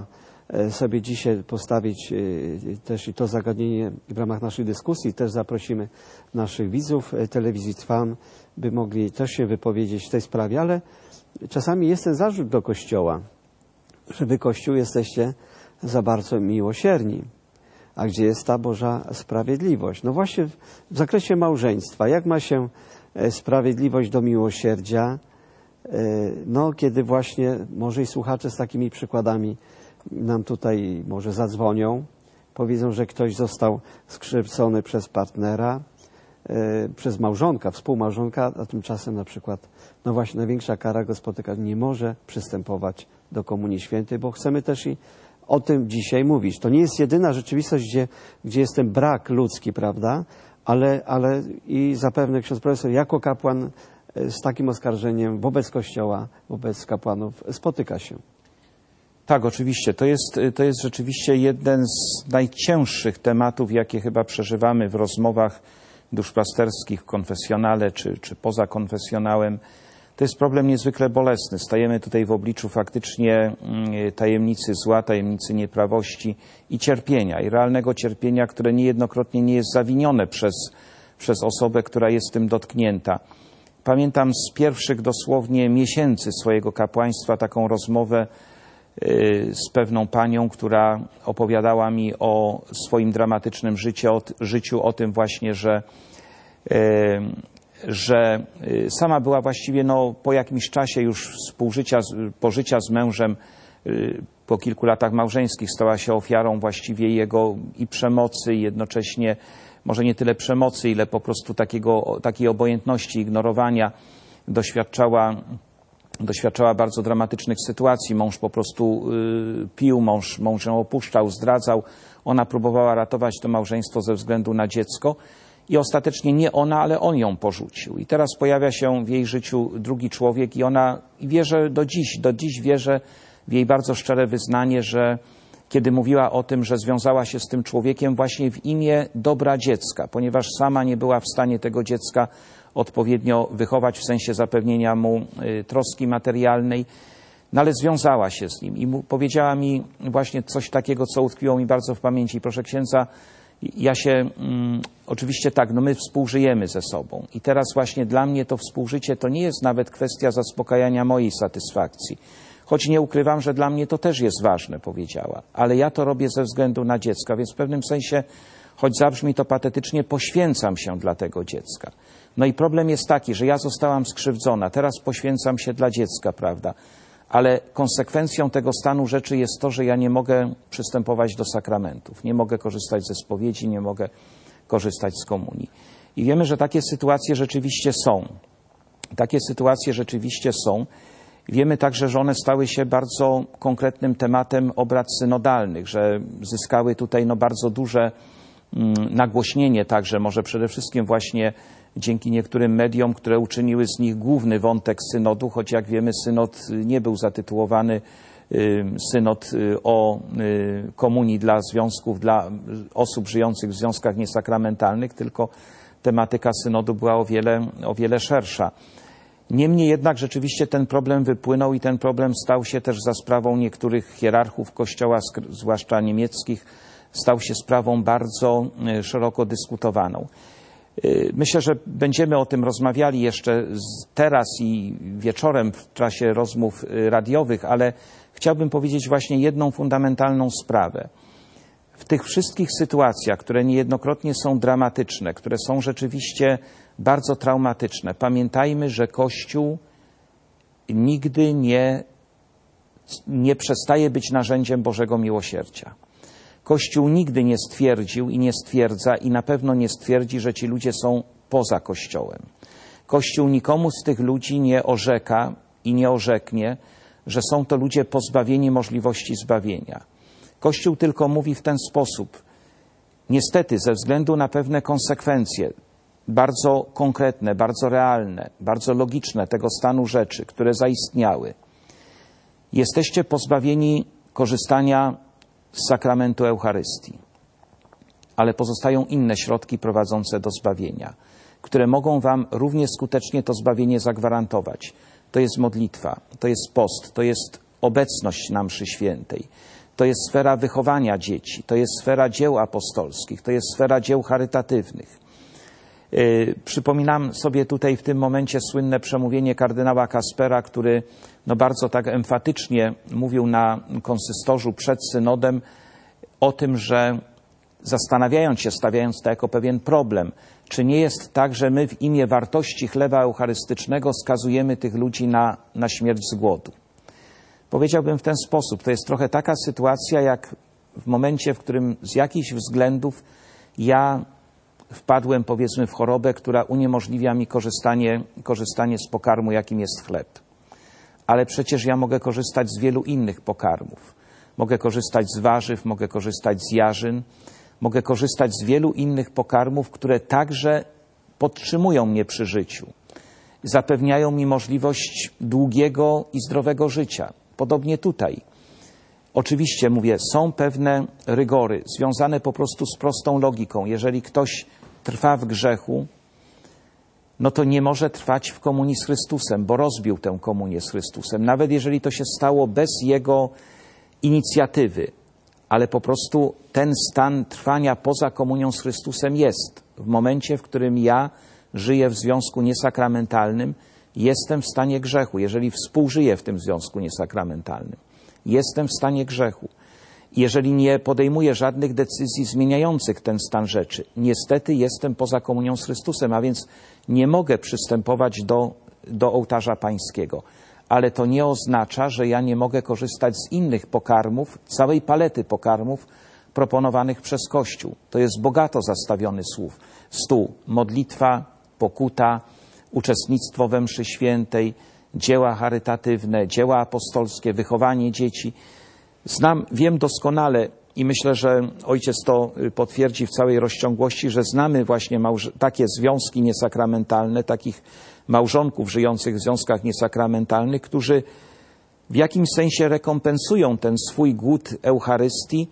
sobie dzisiaj postawić też i to zagadnienie w ramach naszej dyskusji. Też zaprosimy naszych widzów telewizji Trwam, by mogli też się wypowiedzieć w tej sprawie, ale czasami jest ten zarzut do Kościoła, że wy, Kościół, jesteście za bardzo miłosierni. A gdzie jest ta Boża sprawiedliwość? No właśnie w zakresie małżeństwa. Jak ma się sprawiedliwość do miłosierdzia? No, kiedy właśnie może i słuchacze z takimi przykładami nam tutaj może zadzwonią, powiedzą, że ktoś został skrzywdzony przez partnera, przez małżonka, współmałżonka, a tymczasem na przykład, no właśnie największa kara go spotyka, nie może przystępować do Komunii Świętej, bo chcemy też i o tym dzisiaj mówić. To nie jest jedyna rzeczywistość, gdzie jest ten brak ludzki, prawda? Ale i zapewne ksiądz profesor jako kapłan z takim oskarżeniem wobec Kościoła, wobec kapłanów spotyka się. Tak, oczywiście. To jest rzeczywiście jeden z najcięższych tematów, jakie chyba przeżywamy w rozmowach duszpasterskich w konfesjonale czy poza konfesjonałem. To jest problem niezwykle bolesny. Stajemy tutaj w obliczu faktycznie tajemnicy zła, tajemnicy nieprawości i cierpienia. I realnego cierpienia, które niejednokrotnie nie jest zawinione przez osobę, która jest tym dotknięta. Pamiętam z pierwszych dosłownie miesięcy swojego kapłaństwa taką rozmowę z pewną panią, która opowiadała mi o swoim dramatycznym życiu, o tym właśnie, że sama była właściwie po jakimś czasie już pożycia z mężem, po kilku latach małżeńskich stała się ofiarą właściwie jego i przemocy, i jednocześnie może nie tyle przemocy, ile po prostu takiej obojętności, ignorowania. Doświadczała bardzo dramatycznych sytuacji. Mąż po prostu pił, mąż ją opuszczał, zdradzał. Ona próbowała ratować to małżeństwo ze względu na dziecko i ostatecznie nie ona, ale on ją porzucił. I teraz pojawia się w jej życiu drugi człowiek i ona wierzy do dziś wierzy w jej bardzo szczere wyznanie, że kiedy mówiła o tym, że związała się z tym człowiekiem właśnie w imię dobra dziecka, ponieważ sama nie była w stanie tego dziecka odpowiednio wychować w sensie zapewnienia mu troski materialnej, no ale związała się z nim i powiedziała mi właśnie coś takiego, co utkwiło mi bardzo w pamięci. Proszę księdza, ja się, oczywiście tak, my współżyjemy ze sobą i teraz właśnie dla mnie to współżycie to nie jest nawet kwestia zaspokajania mojej satysfakcji. Choć nie ukrywam, że dla mnie to też jest ważne, powiedziała, ale ja to robię ze względu na dziecka, więc w pewnym sensie, choć zabrzmi to patetycznie, poświęcam się dla tego dziecka. No i problem jest taki, że ja zostałam skrzywdzona, teraz poświęcam się dla dziecka, prawda? Ale konsekwencją tego stanu rzeczy jest to, że ja nie mogę przystępować do sakramentów, nie mogę korzystać ze spowiedzi, nie mogę korzystać z komunii. I wiemy, że takie sytuacje rzeczywiście są. Takie sytuacje rzeczywiście są. Wiemy także, że one stały się bardzo konkretnym tematem obrad synodalnych, że zyskały tutaj bardzo duże nagłośnienie także, może przede wszystkim właśnie dzięki niektórym mediom, które uczyniły z nich główny wątek synodu, choć jak wiemy synod nie był zatytułowany synod o komunii dla związków, dla osób żyjących w związkach niesakramentalnych, tylko tematyka synodu była o wiele szersza. Niemniej jednak rzeczywiście ten problem wypłynął i ten problem stał się też za sprawą niektórych hierarchów Kościoła, zwłaszcza niemieckich, stał się sprawą bardzo szeroko dyskutowaną. Myślę, że będziemy o tym rozmawiali jeszcze teraz i wieczorem w czasie rozmów radiowych, ale chciałbym powiedzieć właśnie jedną fundamentalną sprawę. W tych wszystkich sytuacjach, które niejednokrotnie są dramatyczne, które są rzeczywiście bardzo traumatyczne, pamiętajmy, że Kościół nigdy nie przestaje być narzędziem Bożego miłosierdzia. Kościół nigdy nie stwierdził i nie stwierdza i na pewno nie stwierdzi, że ci ludzie są poza Kościołem. Kościół nikomu z tych ludzi nie orzeka i nie orzeknie, że są to ludzie pozbawieni możliwości zbawienia. Kościół tylko mówi w ten sposób. Niestety, ze względu na pewne konsekwencje, bardzo konkretne, bardzo realne, bardzo logiczne tego stanu rzeczy, które zaistniały, jesteście pozbawieni korzystania z sakramentu Eucharystii. Ale pozostają inne środki prowadzące do zbawienia, które mogą wam równie skutecznie to zbawienie zagwarantować. To jest modlitwa, to jest post, to jest obecność na mszy świętej, to jest sfera wychowania dzieci, to jest sfera dzieł apostolskich, to jest sfera dzieł charytatywnych. Przypominam sobie tutaj w tym momencie słynne przemówienie kardynała Kaspera, który bardzo tak emfatycznie mówił na konsystorzu przed synodem o tym, że zastanawiając się, stawiając to jako pewien problem, czy nie jest tak, że my w imię wartości chleba eucharystycznego skazujemy tych ludzi na śmierć z głodu. Powiedziałbym w ten sposób, to jest trochę taka sytuacja, jak w momencie, w którym z jakichś względów ja wpadłem, powiedzmy, w chorobę, która uniemożliwia mi korzystanie z pokarmu, jakim jest chleb. Ale przecież ja mogę korzystać z wielu innych pokarmów. Mogę korzystać z warzyw, mogę korzystać z jarzyn, mogę korzystać z wielu innych pokarmów, które także podtrzymują mnie przy życiu. Zapewniają mi możliwość długiego i zdrowego życia. Podobnie tutaj. Oczywiście, mówię, są pewne rygory związane po prostu z prostą logiką. Jeżeli ktoś trwa w grzechu, no to nie może trwać w komunii z Chrystusem, bo rozbił tę komunię z Chrystusem. Nawet jeżeli to się stało bez jego inicjatywy, ale po prostu ten stan trwania poza komunią z Chrystusem jest. W momencie, w którym ja żyję w związku niesakramentalnym, jestem w stanie grzechu. Jeżeli współżyję w tym związku niesakramentalnym, jestem w stanie grzechu. Jeżeli nie podejmuję żadnych decyzji zmieniających ten stan rzeczy, niestety jestem poza komunią z Chrystusem, a więc nie mogę przystępować do ołtarza pańskiego. Ale to nie oznacza, że ja nie mogę korzystać z innych pokarmów, całej palety pokarmów proponowanych przez Kościół. To jest bogato zastawiony stół. Modlitwa, pokuta, uczestnictwo we mszy świętej, dzieła charytatywne, dzieła apostolskie, wychowanie dzieci. Wiem doskonale i myślę, że ojciec to potwierdzi w całej rozciągłości, że znamy właśnie takie związki niesakramentalne, takich małżonków żyjących w związkach niesakramentalnych, którzy w jakimś sensie rekompensują ten swój głód Eucharystii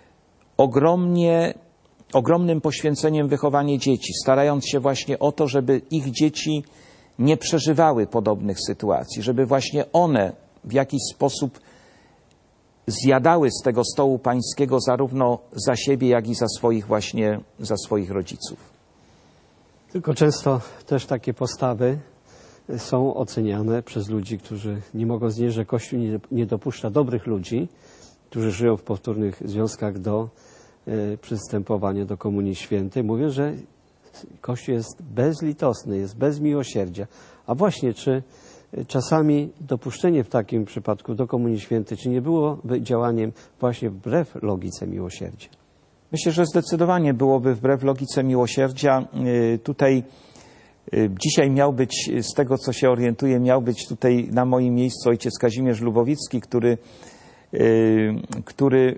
ogromnym poświęceniem wychowania dzieci, starając się właśnie o to, żeby ich dzieci nie przeżywały podobnych sytuacji, żeby właśnie one w jakiś sposób zjadały z tego stołu pańskiego zarówno za siebie, jak i za swoich rodziców. Tylko często też takie postawy są oceniane przez ludzi, którzy nie mogą znieść, że Kościół nie dopuszcza dobrych ludzi, którzy żyją w powtórnych związkach do przystępowania do Komunii Świętej. Mówią, że Kościół jest bezlitosny, jest bez miłosierdzia. A właśnie, czy czasami dopuszczenie w takim przypadku do Komunii Świętej, czy nie byłoby działaniem właśnie wbrew logice miłosierdzia? Myślę, że zdecydowanie byłoby wbrew logice miłosierdzia. Tutaj dzisiaj miał być, z tego co się orientuję, miał być tutaj na moim miejscu ojciec Kazimierz Lubowicki, który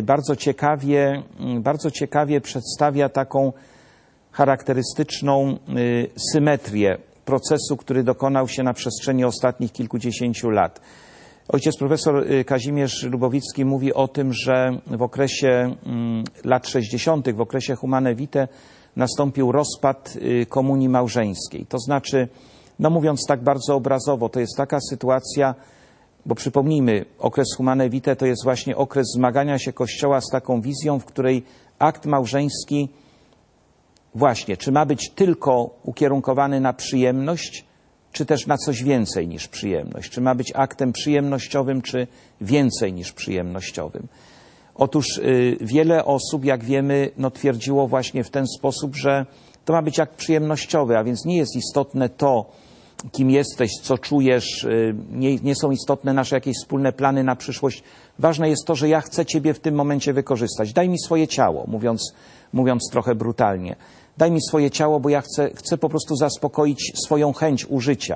bardzo ciekawie przedstawia taką charakterystyczną symetrię procesu, który dokonał się na przestrzeni ostatnich kilkudziesięciu lat. Ojciec profesor Kazimierz Lubowicki mówi o tym, że w okresie lat 60., w okresie Humanae Vitae nastąpił rozpad komunii małżeńskiej. To znaczy, mówiąc tak bardzo obrazowo, to jest taka sytuacja, bo przypomnijmy, okres Humanae Vitae to jest właśnie okres zmagania się Kościoła z taką wizją, w której akt małżeński właśnie, czy ma być tylko ukierunkowany na przyjemność, czy też na coś więcej niż przyjemność? Czy ma być aktem przyjemnościowym, czy więcej niż przyjemnościowym? Otóż wiele osób, jak wiemy, twierdziło właśnie w ten sposób, że to ma być akt przyjemnościowy, a więc nie jest istotne to, kim jesteś, co czujesz, nie są istotne nasze jakieś wspólne plany na przyszłość. Ważne jest to, że ja chcę Ciebie w tym momencie wykorzystać. Daj mi swoje ciało, mówiąc trochę brutalnie. Daj mi swoje ciało, bo ja chcę po prostu zaspokoić swoją chęć użycia.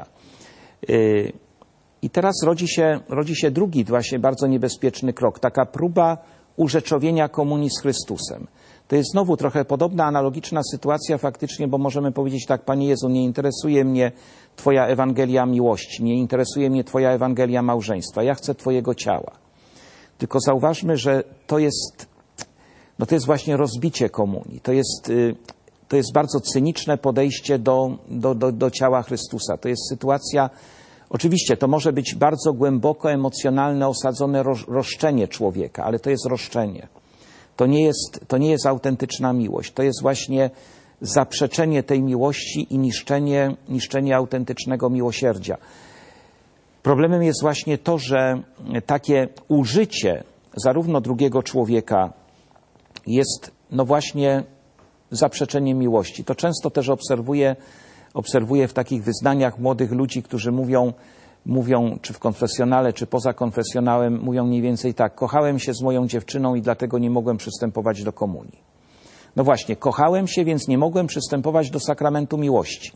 I teraz rodzi się drugi właśnie bardzo niebezpieczny krok. Taka próba urzeczowienia komunii z Chrystusem. To jest znowu trochę podobna, analogiczna sytuacja faktycznie, bo możemy powiedzieć tak: Panie Jezu, nie interesuje mnie Twoja Ewangelia miłości, nie interesuje mnie Twoja Ewangelia małżeństwa. Ja chcę Twojego ciała. Tylko zauważmy, że to jest właśnie rozbicie komunii. To jest bardzo cyniczne podejście do ciała Chrystusa. To jest sytuacja Oczywiście to może być bardzo głęboko emocjonalne, osadzone roszczenie człowieka, ale to jest roszczenie. To nie jest autentyczna miłość. To jest właśnie zaprzeczenie tej miłości i niszczenie autentycznego miłosierdzia. Problemem jest właśnie to, że takie użycie zarówno drugiego człowieka jest no właśnie zaprzeczeniem miłości. To często też obserwuję w takich wyznaniach młodych ludzi, którzy mówią czy w konfesjonale, czy poza konfesjonałem, mówią mniej więcej tak: kochałem się z moją dziewczyną i dlatego nie mogłem przystępować do komunii. No właśnie, kochałem się, więc nie mogłem przystępować do sakramentu miłości.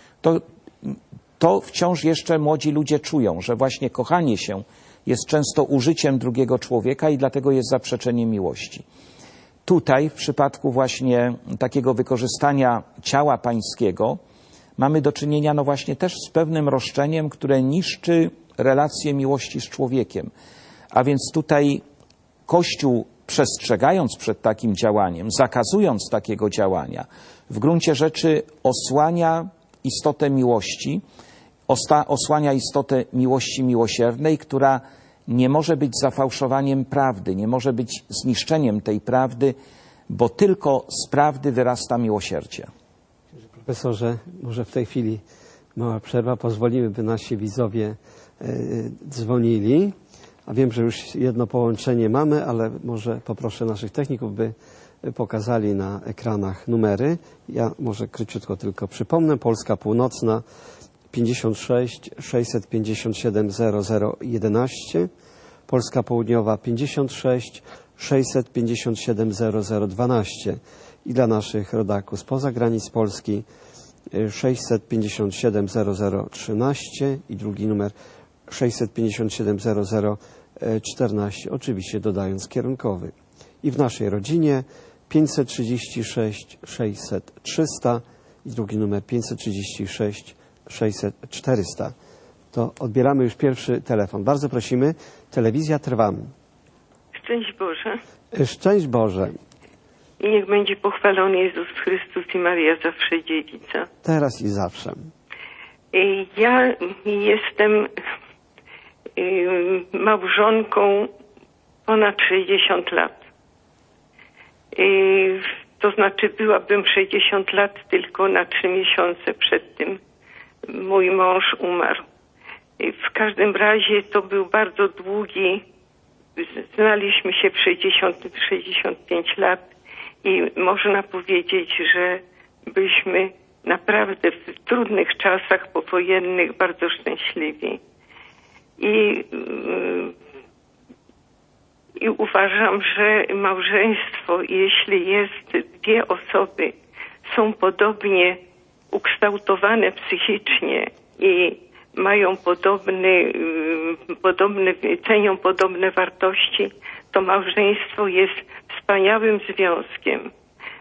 To wciąż jeszcze młodzi ludzie czują, że właśnie kochanie się jest często użyciem drugiego człowieka i dlatego jest zaprzeczeniem miłości. Tutaj w przypadku właśnie takiego wykorzystania ciała pańskiego mamy do czynienia no właśnie też z pewnym roszczeniem, które niszczy relację miłości z człowiekiem. A więc tutaj Kościół, przestrzegając przed takim działaniem, zakazując takiego działania, w gruncie rzeczy osłania istotę miłości, osłania istotę miłości miłosiernej, która nie może być zafałszowaniem prawdy, nie może być zniszczeniem tej prawdy, bo tylko z prawdy wyrasta miłosierdzie. Profesorze, może w tej chwili mała przerwa, pozwolimy, by nasi widzowie dzwonili. A wiem, że już jedno połączenie mamy, ale może poproszę naszych techników, by pokazali na ekranach numery. Ja może króciutko tylko przypomnę. Polska Północna 56 657 0011, Polska Południowa 56 657 0012 i dla naszych rodaków spoza granic Polski 657 0013 i drugi numer 657 0014, oczywiście dodając kierunkowy. I w naszej rodzinie 536 600 300 i drugi numer 536 600 400. To odbieramy już pierwszy telefon. Bardzo prosimy. Telewizja Trwam. Szczęść Boże. Szczęść Boże. I niech będzie pochwalony Jezus Chrystus i Maria zawsze dziewica. Teraz i zawsze. Ja jestem małżonką ponad 60 lat. To znaczy byłabym 60 lat tylko na 3 miesiące przed tym mój mąż umarł. W każdym razie to był bardzo długi, znaliśmy się w 65 lat i można powiedzieć, że byliśmy naprawdę w trudnych czasach powojennych bardzo szczęśliwi. I uważam, że małżeństwo, jeśli jest dwie osoby, są podobnie ukształtowane psychicznie i mają cenią podobne wartości, to małżeństwo jest wspaniałym związkiem.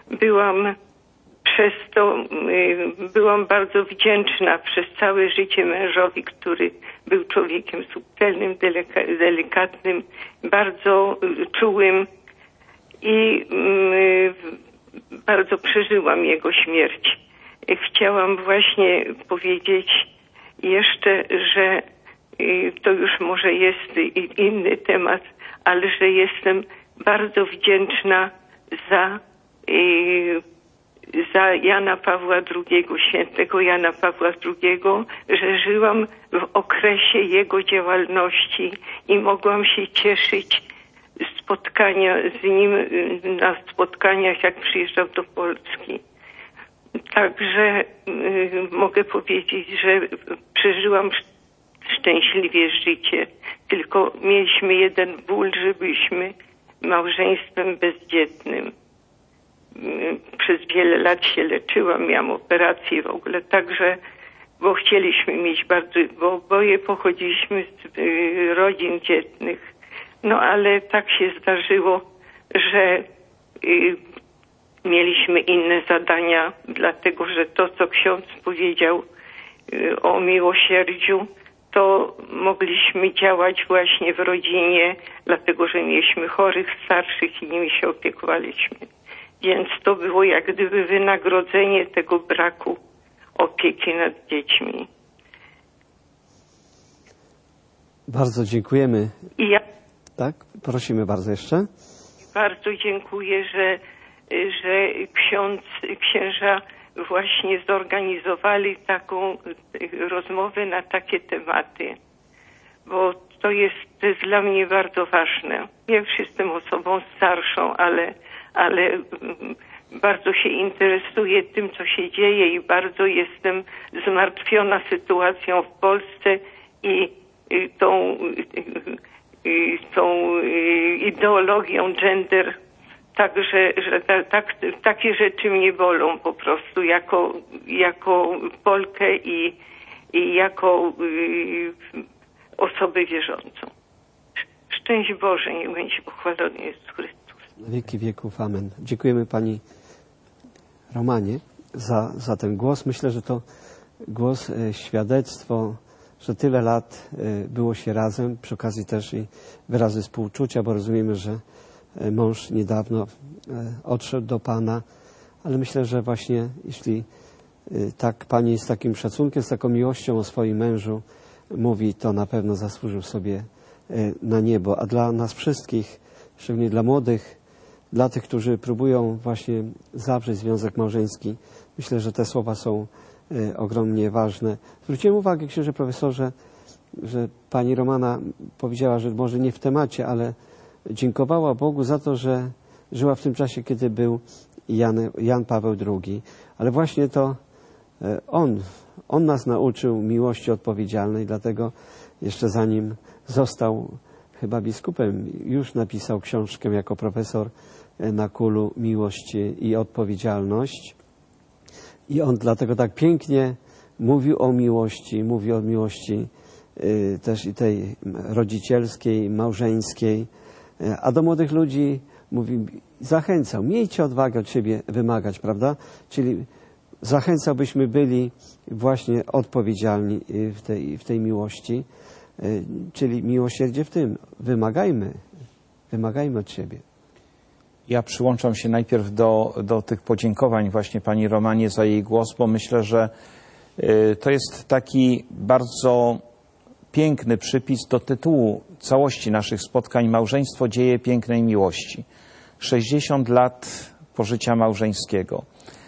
Byłam bardzo wdzięczna przez całe życie mężowi, który był człowiekiem subtelnym, delikatnym, bardzo czułym i bardzo przeżyłam jego śmierć. Chciałam właśnie powiedzieć jeszcze, że to już może jest inny temat, ale że jestem bardzo wdzięczna za Jana Pawła II, świętego Jana Pawła II, że żyłam w okresie jego działalności i mogłam się cieszyć z nim na spotkaniach, jak przyjeżdżał do Polski. Także mogę powiedzieć, że przeżyłam szczęśliwie życie. Tylko mieliśmy jeden ból, że byliśmy małżeństwem bezdzietnym. Przez wiele lat się leczyłam, miałam operację w ogóle, także, bo chcieliśmy mieć bo oboje pochodziliśmy z rodzin dzietnych. No ale tak się zdarzyło, że mieliśmy inne zadania, dlatego że to, co ksiądz powiedział o miłosierdziu, to mogliśmy działać właśnie w rodzinie, dlatego że mieliśmy chorych, starszych i nimi się opiekowaliśmy. Więc to było jak gdyby wynagrodzenie tego braku opieki nad dziećmi. Bardzo dziękujemy. I ja Tak, prosimy bardzo jeszcze. bardzo dziękuję, że księża właśnie zorganizowali taką rozmowę na takie tematy, bo to jest dla mnie bardzo ważne. Ja już jestem osobą starszą, ale bardzo się interesuję tym, co się dzieje i bardzo jestem zmartwiona sytuacją w Polsce i tą ideologią gender. Także że takie rzeczy mnie bolą po prostu jako Polkę i jako osobę wierzącą. Szczęść Boże, niech będzie pochwalony Jezus Chrystus. Na wieki wieków. Amen. Dziękujemy Pani Romanie za ten głos. Myślę, że to głos, świadectwo, że tyle lat było się razem. Przy okazji też i wyrazy współczucia, bo rozumiemy, że mąż niedawno odszedł do Pana, ale myślę, że właśnie jeśli tak Pani z takim szacunkiem, z taką miłością o swoim mężu mówi, to na pewno zasłużył sobie na niebo. A dla nas wszystkich, szczególnie dla młodych, dla tych, którzy próbują właśnie zawrzeć związek małżeński, myślę, że te słowa są ogromnie ważne. Zwróciłem uwagę, księże profesorze, że Pani Romana powiedziała, że może nie w temacie, ale dziękowała Bogu za to, że żyła w tym czasie, kiedy był Jan Paweł II. Ale właśnie to On nas nauczył miłości odpowiedzialnej, dlatego jeszcze zanim został chyba biskupem, już napisał książkę jako profesor na KUL-u Miłość i odpowiedzialność. I on dlatego tak pięknie mówił o miłości też i tej rodzicielskiej, małżeńskiej. A do młodych ludzi mówi, zachęcał, miejcie odwagę od siebie wymagać, prawda? Czyli zachęcałbyśmy byli właśnie odpowiedzialni w tej miłości, czyli miłosierdzie w tym. Wymagajmy od siebie. Ja przyłączam się najpierw do tych podziękowań właśnie Pani Romanie za jej głos, bo myślę, że to jest taki bardzo piękny przypis do tytułu całości naszych spotkań. Małżeństwo, dzieje pięknej miłości. 60 lat pożycia małżeńskiego.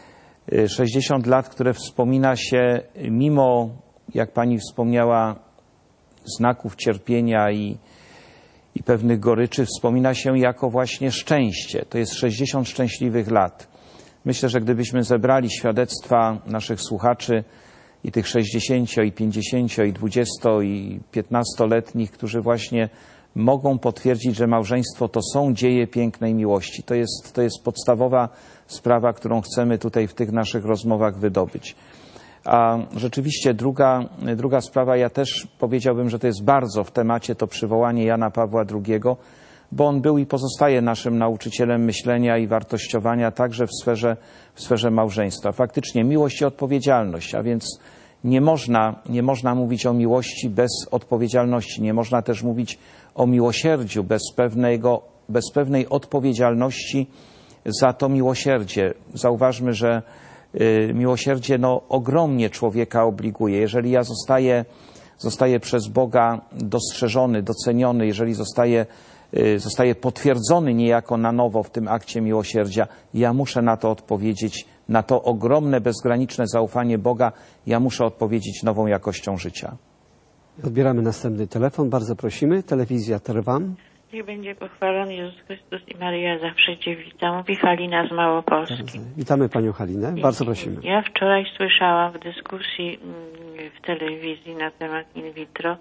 60 lat, które wspomina się mimo, jak Pani wspomniała, znaków cierpienia i pewnych goryczy, wspomina się jako właśnie szczęście. To jest 60 szczęśliwych lat. Myślę, że gdybyśmy zebrali świadectwa naszych słuchaczy i tych 60, i 50, i 20, i 15-letnich, którzy właśnie mogą potwierdzić, że małżeństwo to są dzieje pięknej miłości. To jest podstawowa sprawa, którą chcemy tutaj w tych naszych rozmowach wydobyć. A rzeczywiście druga sprawa, ja też powiedziałbym, że to jest bardzo w temacie to przywołanie Jana Pawła II, bo on był i pozostaje naszym nauczycielem myślenia i wartościowania także w sferze małżeństwa. Faktycznie miłość i odpowiedzialność, a więc nie można mówić o miłości bez odpowiedzialności, nie można też mówić o miłosierdziu bez pewnej odpowiedzialności za to miłosierdzie. Zauważmy, że miłosierdzie ogromnie człowieka obliguje. Jeżeli ja zostaję przez Boga dostrzeżony, doceniony, jeżeli zostaje potwierdzony niejako na nowo w tym akcie miłosierdzia, ja muszę na to odpowiedzieć, na to ogromne, bezgraniczne zaufanie Boga, ja muszę odpowiedzieć nową jakością życia. Odbieramy następny telefon. Bardzo prosimy. Telewizja Trwam. Niech będzie pochwalony Jezus Chrystus i Maryja zawsze Dziewica. Mówi Halina z Małopolski. Witamy Panią Halinę. Bardzo prosimy. Ja wczoraj słyszałam w dyskusji w telewizji na temat in vitro,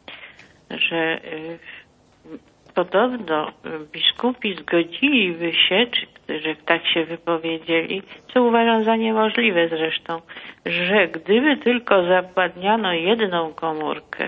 że podobno biskupi zgodziliby się, że tak się wypowiedzieli, co uważam za niemożliwe zresztą, że gdyby tylko zapładniano jedną komórkę,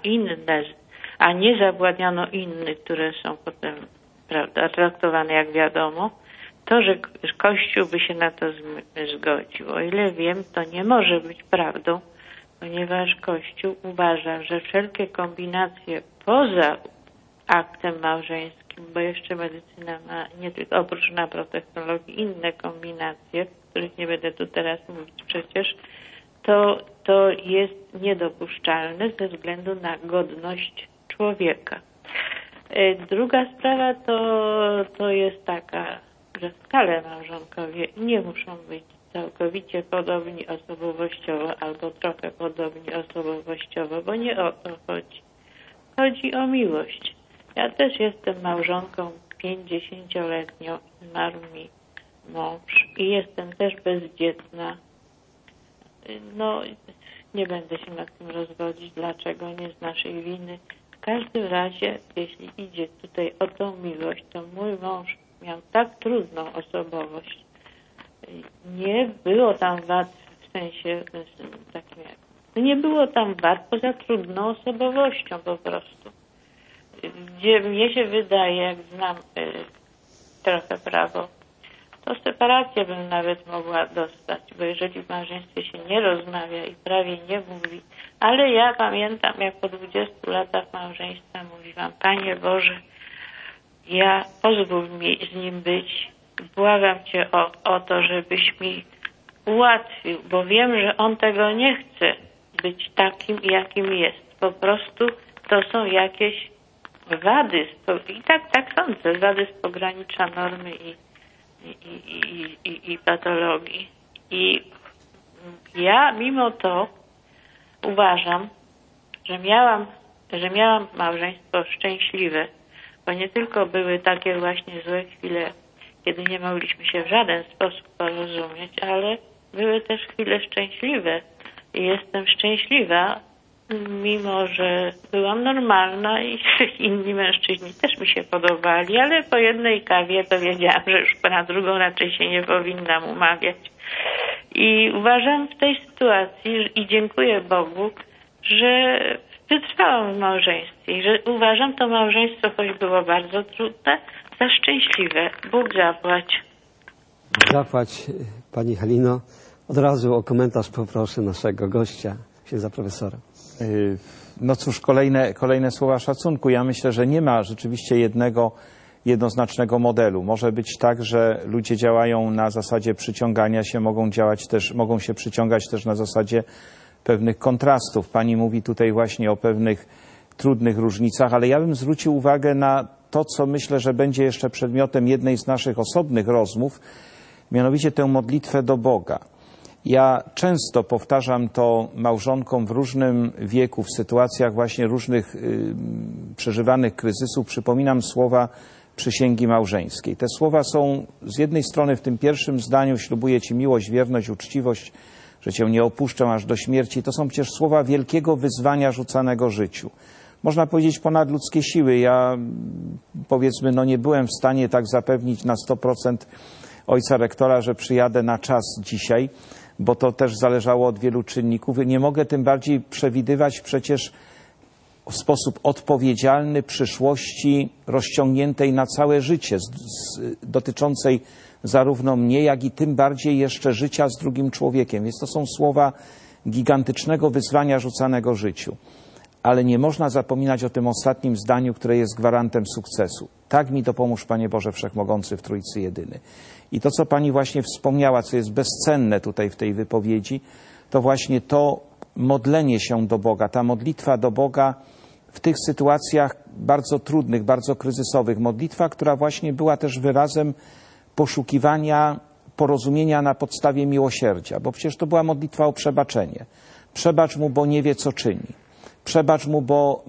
a nie zapładniano innych, które są potem, prawda, traktowane jak wiadomo, to, że Kościół by się na to zgodził. O ile wiem, to nie może być prawdą, ponieważ Kościół uważa, że wszelkie kombinacje poza aktem małżeńskim, bo jeszcze medycyna ma nie tylko oprócz naprotechnologii inne kombinacje, o których nie będę tu teraz mówić przecież, to jest niedopuszczalne ze względu na godność człowieka. Druga sprawa to jest taka, że wcale małżonkowie nie muszą być całkowicie podobni osobowościowo albo trochę podobni osobowościowo, bo nie o to chodzi. Chodzi o miłość. Ja też jestem małżonką 50-letnią, zmarł mi mąż i jestem też bezdzietna. No, nie będę się nad tym rozwodzić, dlaczego, nie z naszej winy. W każdym razie, jeśli idzie tutaj o tą miłość, to mój mąż miał tak trudną osobowość. Nie było tam wad w sensie takim jak... Nie było tam wad poza trudną osobowością po prostu. Gdzie mnie się wydaje, jak znam trochę prawo, to separację bym nawet mogła dostać, bo jeżeli w małżeństwie się nie rozmawia i prawie nie mówi, ale ja pamiętam, jak po 20 latach małżeństwa mówiłam: Panie Boże, ja pozwól mi z nim być, błagam Cię o to, żebyś mi ułatwił, bo wiem, że on tego nie chce być takim, jakim jest. Po prostu to są jakieś wady, i tak sądzę, wady z pogranicza normy i patologii. I ja mimo to uważam, że miałam małżeństwo szczęśliwe, bo nie tylko były takie właśnie złe chwile, kiedy nie mogliśmy się w żaden sposób porozumieć, ale były też chwile szczęśliwe. I jestem szczęśliwa, mimo że byłam normalna i inni mężczyźni też mi się podobali, ale po jednej kawie to wiedziałam, że już na drugą raczej się nie powinnam umawiać. I uważam w tej sytuacji i dziękuję Bogu, że wytrwałam w małżeństwie i że uważam to małżeństwo, choć było bardzo trudne, za szczęśliwe. Bóg zapłać. Zapłać, Pani Halino. Od razu o komentarz poproszę naszego gościa, księdza profesora. No cóż, kolejne słowa szacunku. Ja myślę, że nie ma rzeczywiście jednoznacznego modelu. Może być tak, że ludzie działają na zasadzie przyciągania się, mogą się przyciągać też na zasadzie pewnych kontrastów. Pani mówi tutaj właśnie o pewnych trudnych różnicach, ale ja bym zwrócił uwagę na to, co myślę, że będzie jeszcze przedmiotem jednej z naszych osobnych rozmów, mianowicie tę modlitwę do Boga. Ja często powtarzam to małżonkom w różnym wieku, w sytuacjach właśnie różnych przeżywanych kryzysów. Przypominam słowa przysięgi małżeńskiej. Te słowa są z jednej strony w tym pierwszym zdaniu: ślubuję Ci miłość, wierność, uczciwość, że Cię nie opuszczę aż do śmierci. To są przecież słowa wielkiego wyzwania rzucanego życiu. Można powiedzieć ponad ludzkie siły. Ja, powiedzmy, nie byłem w stanie tak zapewnić na 100% ojca rektora, że przyjadę na czas dzisiaj, bo to też zależało od wielu czynników. Nie mogę tym bardziej przewidywać przecież w sposób odpowiedzialny przyszłości rozciągniętej na całe życie, dotyczącej zarówno mnie, jak i tym bardziej jeszcze życia z drugim człowiekiem. Więc to są słowa gigantycznego wyzwania rzucanego życiu. Ale nie można zapominać o tym ostatnim zdaniu, które jest gwarantem sukcesu. Tak mi dopomóż, Panie Boże Wszechmogący w Trójcy Jedyny. I to, co Pani właśnie wspomniała, co jest bezcenne tutaj w tej wypowiedzi, to właśnie to modlenie się do Boga, ta modlitwa do Boga w tych sytuacjach bardzo trudnych, bardzo kryzysowych. Modlitwa, która właśnie była też wyrazem poszukiwania porozumienia na podstawie miłosierdzia, bo przecież to była modlitwa o przebaczenie. Przebacz mu, bo nie wie, co czyni. Przebacz mu, bo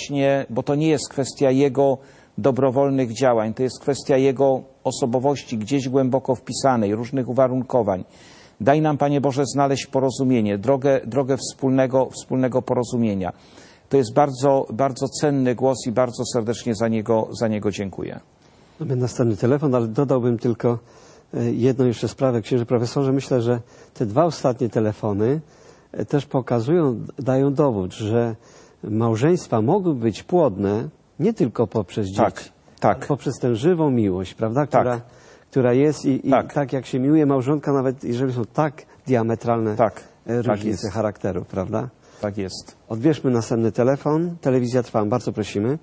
to nie jest kwestia jego dobrowolnych działań, to jest kwestia jego osobowości gdzieś głęboko wpisanej, różnych uwarunkowań. Daj nam, Panie Boże, znaleźć porozumienie, drogę wspólnego porozumienia. To jest bardzo, bardzo cenny głos i bardzo serdecznie za niego dziękuję. Mamy następny telefon, ale dodałbym tylko jedną jeszcze sprawę. Księże profesorze, myślę, że te dwa ostatnie telefony też pokazują, dają dowód, że małżeństwa mogły być płodne nie tylko poprzez dzieci, ale poprzez tę żywą miłość, prawda? Która jest i tak jak się miłuje małżonka, nawet jeżeli są tak diametralne różnice charakteru, prawda? Tak jest. Odbierzmy następny telefon. Telewizja trwa. Bardzo prosimy.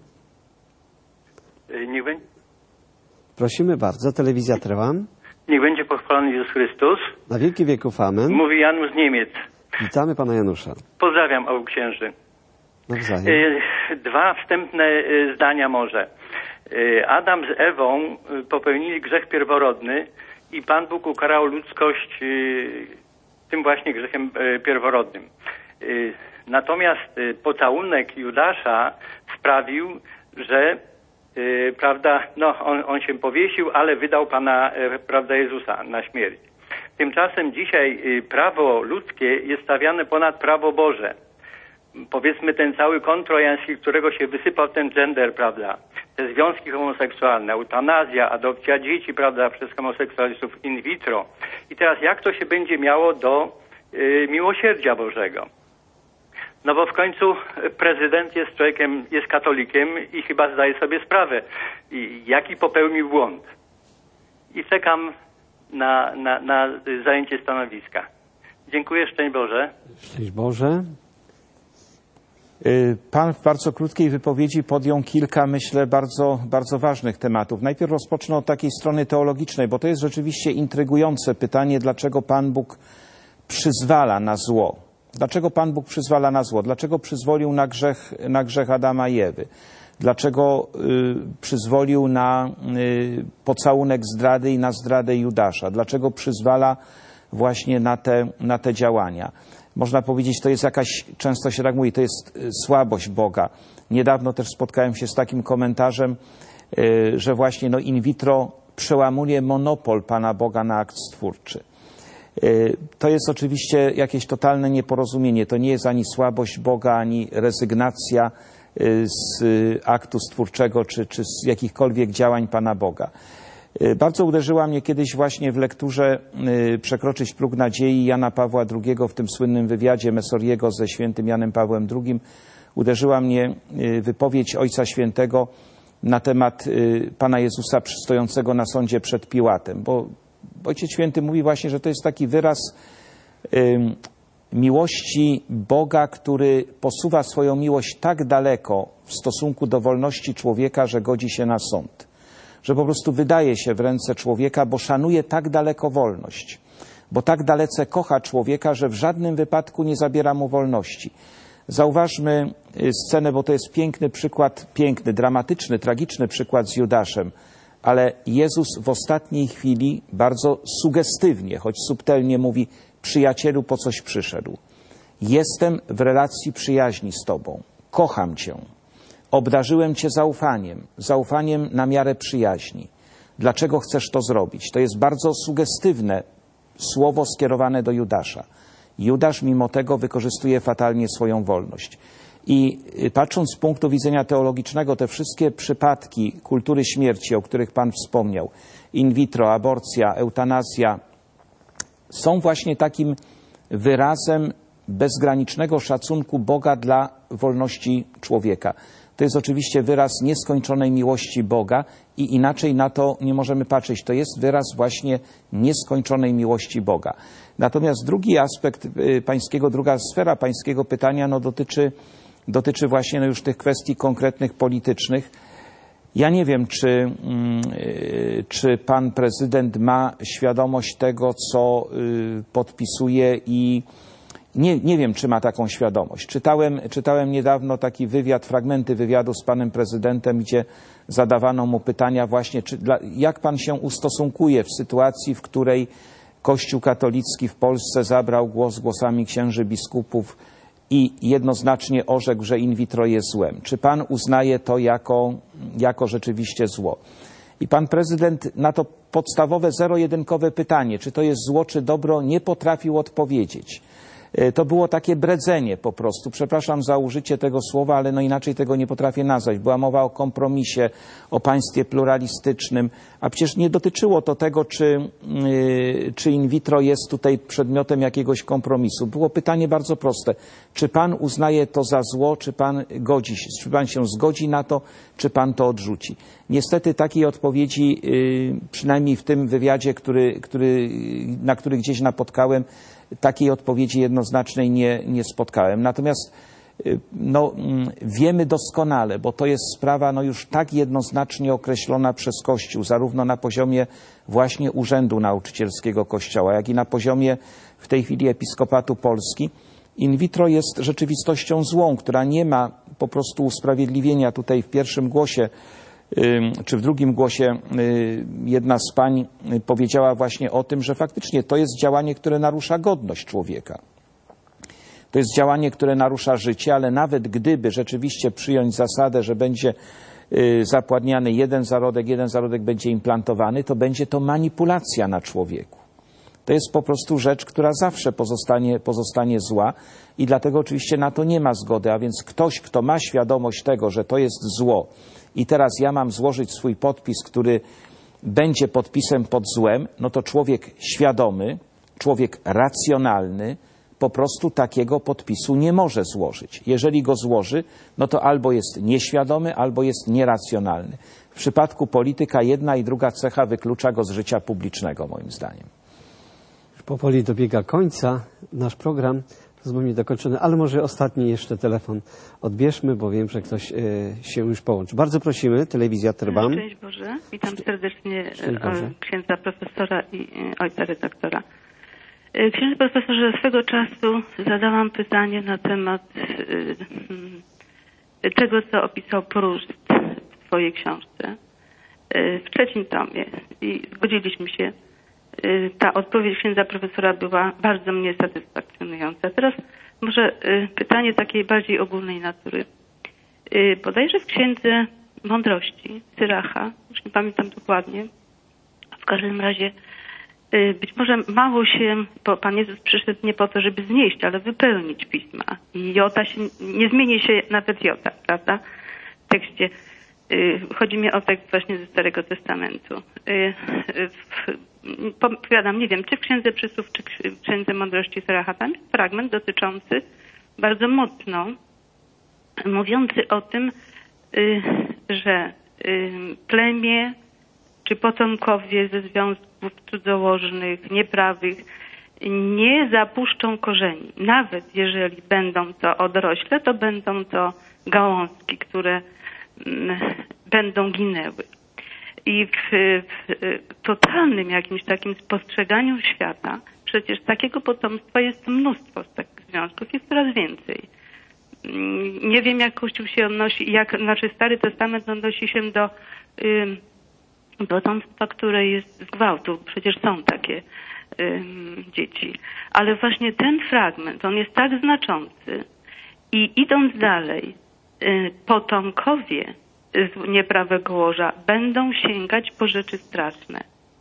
Prosimy bardzo. Telewizja trwa. Niech będzie pochwalony Jezus Chrystus. Na wieki wieków. Amen. Mówi Janusz z Niemiec. Witamy Pana Janusza. Pozdrawiam obu księży. Nawzajem. Dwa wstępne zdania może. Adam z Ewą popełnili grzech pierworodny i Pan Bóg ukarał ludzkość tym właśnie grzechem pierworodnym. Natomiast pocałunek Judasza sprawił, że prawda, no on się powiesił, ale wydał Pana, prawda, Jezusa na śmierć. Tymczasem dzisiaj prawo ludzkie jest stawiane ponad prawo Boże. Powiedzmy ten cały kon trojański, którego się wysypał ten gender, prawda, te związki homoseksualne, eutanazja, adopcja dzieci, prawda, przez homoseksualistów in vitro. I teraz jak to się będzie miało do miłosierdzia Bożego? No bo w końcu prezydent jest człowiekiem, jest katolikiem i chyba zdaje sobie sprawę, jaki popełnił błąd. I czekam na zajęcie stanowiska. Dziękuję, szczęść Boże. Szczęść Boże. Pan w bardzo krótkiej wypowiedzi podjął kilka, myślę, bardzo ważnych tematów. Najpierw rozpocznę od takiej strony teologicznej, bo to jest rzeczywiście intrygujące pytanie, dlaczego Pan Bóg przyzwala na zło. Dlaczego Pan Bóg przyzwala na zło? Dlaczego przyzwolił na grzech Adama i Ewy? Dlaczego przyzwolił na pocałunek zdrady i na zdradę Judasza? Dlaczego przyzwala właśnie na te działania? Można powiedzieć, to jest jakaś, często się tak mówi, to jest słabość Boga. Niedawno też spotkałem się z takim komentarzem, że właśnie in vitro przełamuje monopol Pana Boga na akt stwórczy. To jest oczywiście jakieś totalne nieporozumienie. To nie jest ani słabość Boga, ani rezygnacja z aktu stwórczego, czy z jakichkolwiek działań Pana Boga. Bardzo uderzyła mnie kiedyś właśnie w lekturze Przekroczyć próg nadziei Jana Pawła II w tym słynnym wywiadzie Messoriego ze świętym Janem Pawłem II. Uderzyła mnie wypowiedź Ojca Świętego na temat Pana Jezusa stojącego na sądzie przed Piłatem, bo Ojciec Święty mówi właśnie, że to jest taki wyraz miłości Boga, który posuwa swoją miłość tak daleko w stosunku do wolności człowieka, że godzi się na sąd. Że po prostu wydaje się w ręce człowieka, bo szanuje tak daleko wolność, bo tak dalece kocha człowieka, że w żadnym wypadku nie zabiera mu wolności. Zauważmy scenę, bo to jest piękny przykład, dramatyczny, tragiczny przykład z Judaszem, ale Jezus w ostatniej chwili bardzo sugestywnie, choć subtelnie mówi: przyjacielu, po coś przyszedł? Jestem w relacji przyjaźni z Tobą, kocham Cię. Obdarzyłem Cię zaufaniem na miarę przyjaźni. Dlaczego chcesz to zrobić? To jest bardzo sugestywne słowo skierowane do Judasza. Judasz mimo tego wykorzystuje fatalnie swoją wolność. I patrząc z punktu widzenia teologicznego, te wszystkie przypadki kultury śmierci, o których Pan wspomniał, in vitro, aborcja, eutanazja, są właśnie takim wyrazem bezgranicznego szacunku Boga dla wolności człowieka. To jest oczywiście wyraz nieskończonej miłości Boga i inaczej na to nie możemy patrzeć. To jest wyraz właśnie nieskończonej miłości Boga. Natomiast drugi aspekt pańskiego, druga sfera pańskiego pytania dotyczy właśnie już tych kwestii konkretnych, politycznych. Ja nie wiem, czy pan prezydent ma świadomość tego, co podpisuje i nie wiem, czy ma taką świadomość. Czytałem niedawno taki wywiad, fragmenty wywiadu z panem prezydentem, gdzie zadawano mu pytania właśnie, jak pan się ustosunkuje w sytuacji, w której Kościół katolicki w Polsce zabrał głos głosami księży biskupów i jednoznacznie orzekł, że in vitro jest złem. Czy pan uznaje to jako rzeczywiście zło? I pan prezydent na to podstawowe, zero-jedynkowe pytanie, czy to jest zło, czy dobro, nie potrafił odpowiedzieć. To było takie bredzenie po prostu. Przepraszam za użycie tego słowa, ale inaczej tego nie potrafię nazwać. Była mowa o kompromisie, o państwie pluralistycznym, a przecież nie dotyczyło to tego, czy in vitro jest tutaj przedmiotem jakiegoś kompromisu. Było pytanie bardzo proste. Czy pan uznaje to za zło, czy pan się zgodzi na to, czy pan to odrzuci? Niestety takiej odpowiedzi, przynajmniej w tym wywiadzie, na który gdzieś napotkałem, takiej odpowiedzi jednoznacznej nie spotkałem. Natomiast wiemy doskonale, bo to jest sprawa już tak jednoznacznie określona przez Kościół, zarówno na poziomie właśnie Urzędu Nauczycielskiego Kościoła, jak i na poziomie w tej chwili Episkopatu Polski, In vitro jest rzeczywistością złą, która nie ma po prostu usprawiedliwienia. Tutaj w pierwszym głosie czy w drugim głosie jedna z pań powiedziała właśnie o tym, że faktycznie to jest działanie, które narusza godność człowieka. To jest działanie, które narusza życie, ale nawet gdyby rzeczywiście przyjąć zasadę, że będzie zapładniany jeden zarodek będzie implantowany, to będzie to manipulacja na człowieku. To jest po prostu rzecz, która zawsze pozostanie zła i dlatego oczywiście na to nie ma zgody, a więc ktoś, kto ma świadomość tego, że to jest zło i teraz ja mam złożyć swój podpis, który będzie podpisem pod złem, no to człowiek świadomy, człowiek racjonalny po prostu takiego podpisu nie może złożyć. Jeżeli go złoży, no to albo jest nieświadomy, albo jest nieracjonalny. W przypadku polityka jedna i druga cecha wyklucza go z życia publicznego, moim zdaniem. Powoli dobiega końca nasz program, rozumiem niedokończony, ale może ostatni jeszcze telefon odbierzmy, bo wiem, że ktoś się już połączy. Bardzo prosimy, Telewizja Terban. Szczęść Boże, witam serdecznie księdza profesora i ojca redaktora. Księże profesorze, swego czasu zadałam pytanie na temat tego, co opisał Proust w swojej książce w 3. tomie i zgodziliśmy się. Ta odpowiedź księdza profesora była bardzo mnie satysfakcjonująca. Teraz może pytanie takiej bardziej ogólnej natury. Bodajże w Księdze Mądrości Syracha, już nie pamiętam dokładnie, w każdym razie być może mało się, bo Pan Jezus przyszedł nie po to, żeby znieść, ale wypełnić pisma. I jota się, nie zmieni się nawet jota, prawda? W tekście, chodzi mi o tekst właśnie ze Starego Testamentu. Powiadam, nie wiem, czy w Księdze Przysłów, czy w Księdze Mądrości Syracha, tam jest fragment dotyczący bardzo mocno, mówiący o tym, że plemię czy potomkowie ze związków cudzołożnych, nieprawych nie zapuszczą korzeni. Nawet jeżeli będą to odrośle, to będą to gałązki, które będą ginęły. I w totalnym jakimś takim spostrzeganiu świata przecież takiego potomstwa jest mnóstwo z takich związków, jest coraz więcej. Nie wiem, jak Kościół się odnosi, Stary Testament odnosi się do potomstwa, które jest z gwałtu. Przecież są takie dzieci. Ale właśnie ten fragment, on jest tak znaczący i idąc dalej, potomkowie z nieprawego łoża będą sięgać po rzeczy straszne.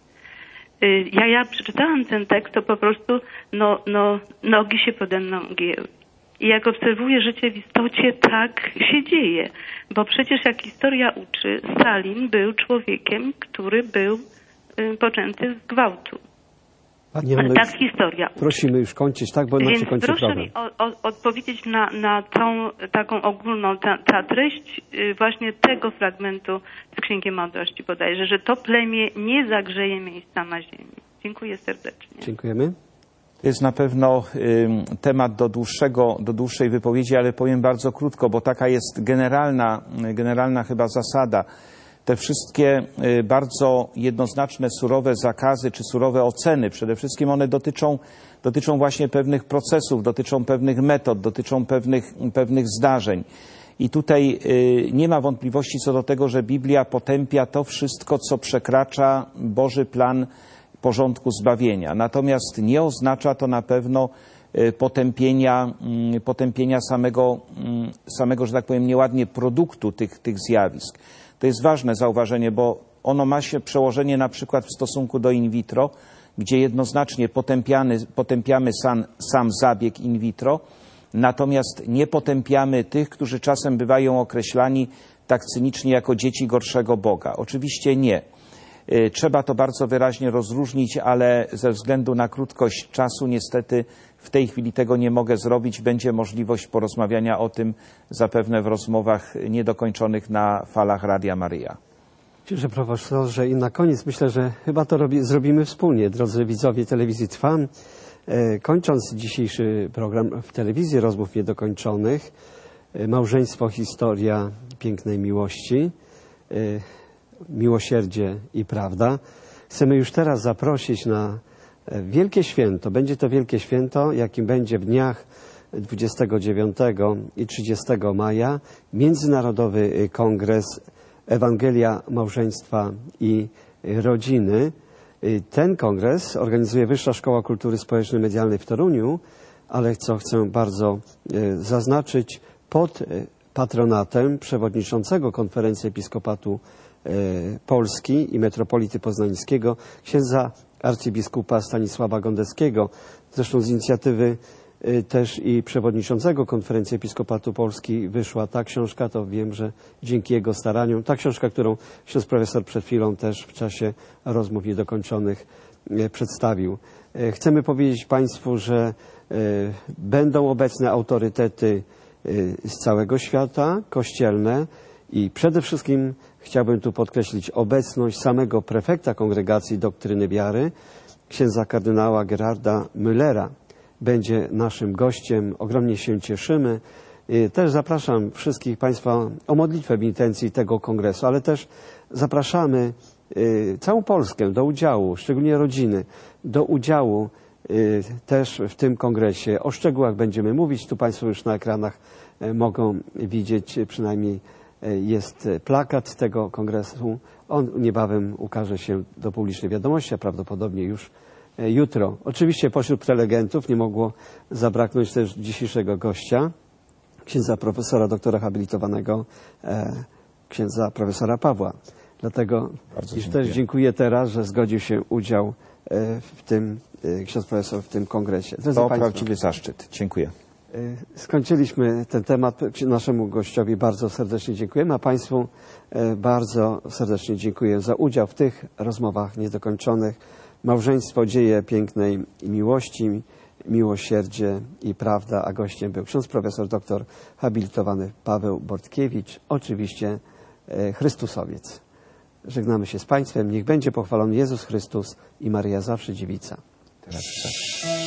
Ja przeczytałam ten tekst, to po prostu nogi się pode mną gięły. I jak obserwuję życie w istocie, tak się dzieje. Bo przecież jak historia uczy, Stalin był człowiekiem, który był poczęty z gwałtu. Pani Anno, tak historia uczy. Prosimy już kończyć, tak? Bo inaczej kończy proszę program. mi odpowiedzieć na tą taką ogólną, ta treść właśnie tego fragmentu z Księgi Mądrości bodajże, że to plemię nie zagrzeje miejsca na ziemi. Dziękuję serdecznie. Dziękujemy. To jest na pewno temat do dłuższej wypowiedzi, ale powiem bardzo krótko, bo taka jest generalna chyba zasada. Te wszystkie bardzo jednoznaczne, surowe zakazy czy surowe oceny, przede wszystkim one dotyczą właśnie pewnych procesów, dotyczą pewnych metod, dotyczą pewnych zdarzeń. I tutaj nie ma wątpliwości co do tego, że Biblia potępia to wszystko, co przekracza Boży plan porządku zbawienia. Natomiast nie oznacza to na pewno potępienia samego, że tak powiem, nieładnie produktu tych zjawisk. To jest ważne zauważenie, bo ono ma się przełożenie na przykład w stosunku do in vitro, gdzie jednoznacznie potępiamy sam zabieg in vitro, natomiast nie potępiamy tych, którzy czasem bywają określani tak cynicznie jako dzieci gorszego Boga. Oczywiście nie. Trzeba to bardzo wyraźnie rozróżnić, ale ze względu na krótkość czasu niestety w tej chwili tego nie mogę zrobić. Będzie możliwość porozmawiania o tym zapewne w rozmowach niedokończonych na falach Radia Maryja. Księże profesorze, i na koniec myślę, że chyba to zrobimy wspólnie, drodzy widzowie Telewizji Trwam. Kończąc dzisiejszy program w telewizji Rozmów Niedokończonych, małżeństwo, historia pięknej miłości, miłosierdzie i prawda. Chcemy już teraz zaprosić na wielkie święto. Będzie to wielkie święto, jakim będzie w dniach 29 i 30 maja Międzynarodowy Kongres Ewangelia, Małżeństwa i Rodziny. Ten kongres organizuje Wyższa Szkoła Kultury Społecznej i Medialnej w Toruniu, ale co chcę bardzo zaznaczyć, pod patronatem przewodniczącego Konferencji Episkopatu Polski i Metropolity Poznańskiego, księdza arcybiskupa Stanisława Gondeckiego. Zresztą z inicjatywy też i przewodniczącego Konferencji Episkopatu Polski wyszła ta książka, to wiem, że dzięki jego staraniom, ta książka, którą ksiądz profesor przed chwilą też w czasie rozmów niedokończonych przedstawił. Chcemy powiedzieć Państwu, że będą obecne autorytety z całego świata, kościelne, i przede wszystkim chciałbym tu podkreślić obecność samego prefekta Kongregacji Doktryny Wiary, księdza kardynała Gerarda Müllera. Będzie naszym gościem, ogromnie się cieszymy. Też zapraszam wszystkich Państwa o modlitwę w intencji tego kongresu, ale też zapraszamy całą Polskę do udziału, szczególnie rodziny, do udziału też w tym kongresie. O szczegółach będziemy mówić. Tu Państwo już na ekranach mogą widzieć, przynajmniej jest plakat tego kongresu. On niebawem ukaże się do publicznej wiadomości, a prawdopodobnie już jutro. Oczywiście pośród prelegentów nie mogło zabraknąć też dzisiejszego gościa, księdza profesora doktora habilitowanego, księdza profesora Pawła. Dlatego też dziękuję teraz, że zgodził się udział w tym, ksiądz profesor, w tym kongresie. To prawdziwy zaszczyt. Dziękuję. Skończyliśmy ten temat. Naszemu gościowi bardzo serdecznie dziękujemy, a Państwu bardzo serdecznie dziękuję za udział w tych rozmowach niedokończonych. Małżeństwo, dzieje pięknej miłości, miłosierdzie i prawda, a gościem był ksiądz profesor doktor habilitowany Paweł Bortkiewicz, oczywiście Chrystusowiec. Żegnamy się z Państwem. Niech będzie pochwalony Jezus Chrystus i Maryja zawsze Dziewica. Teraz.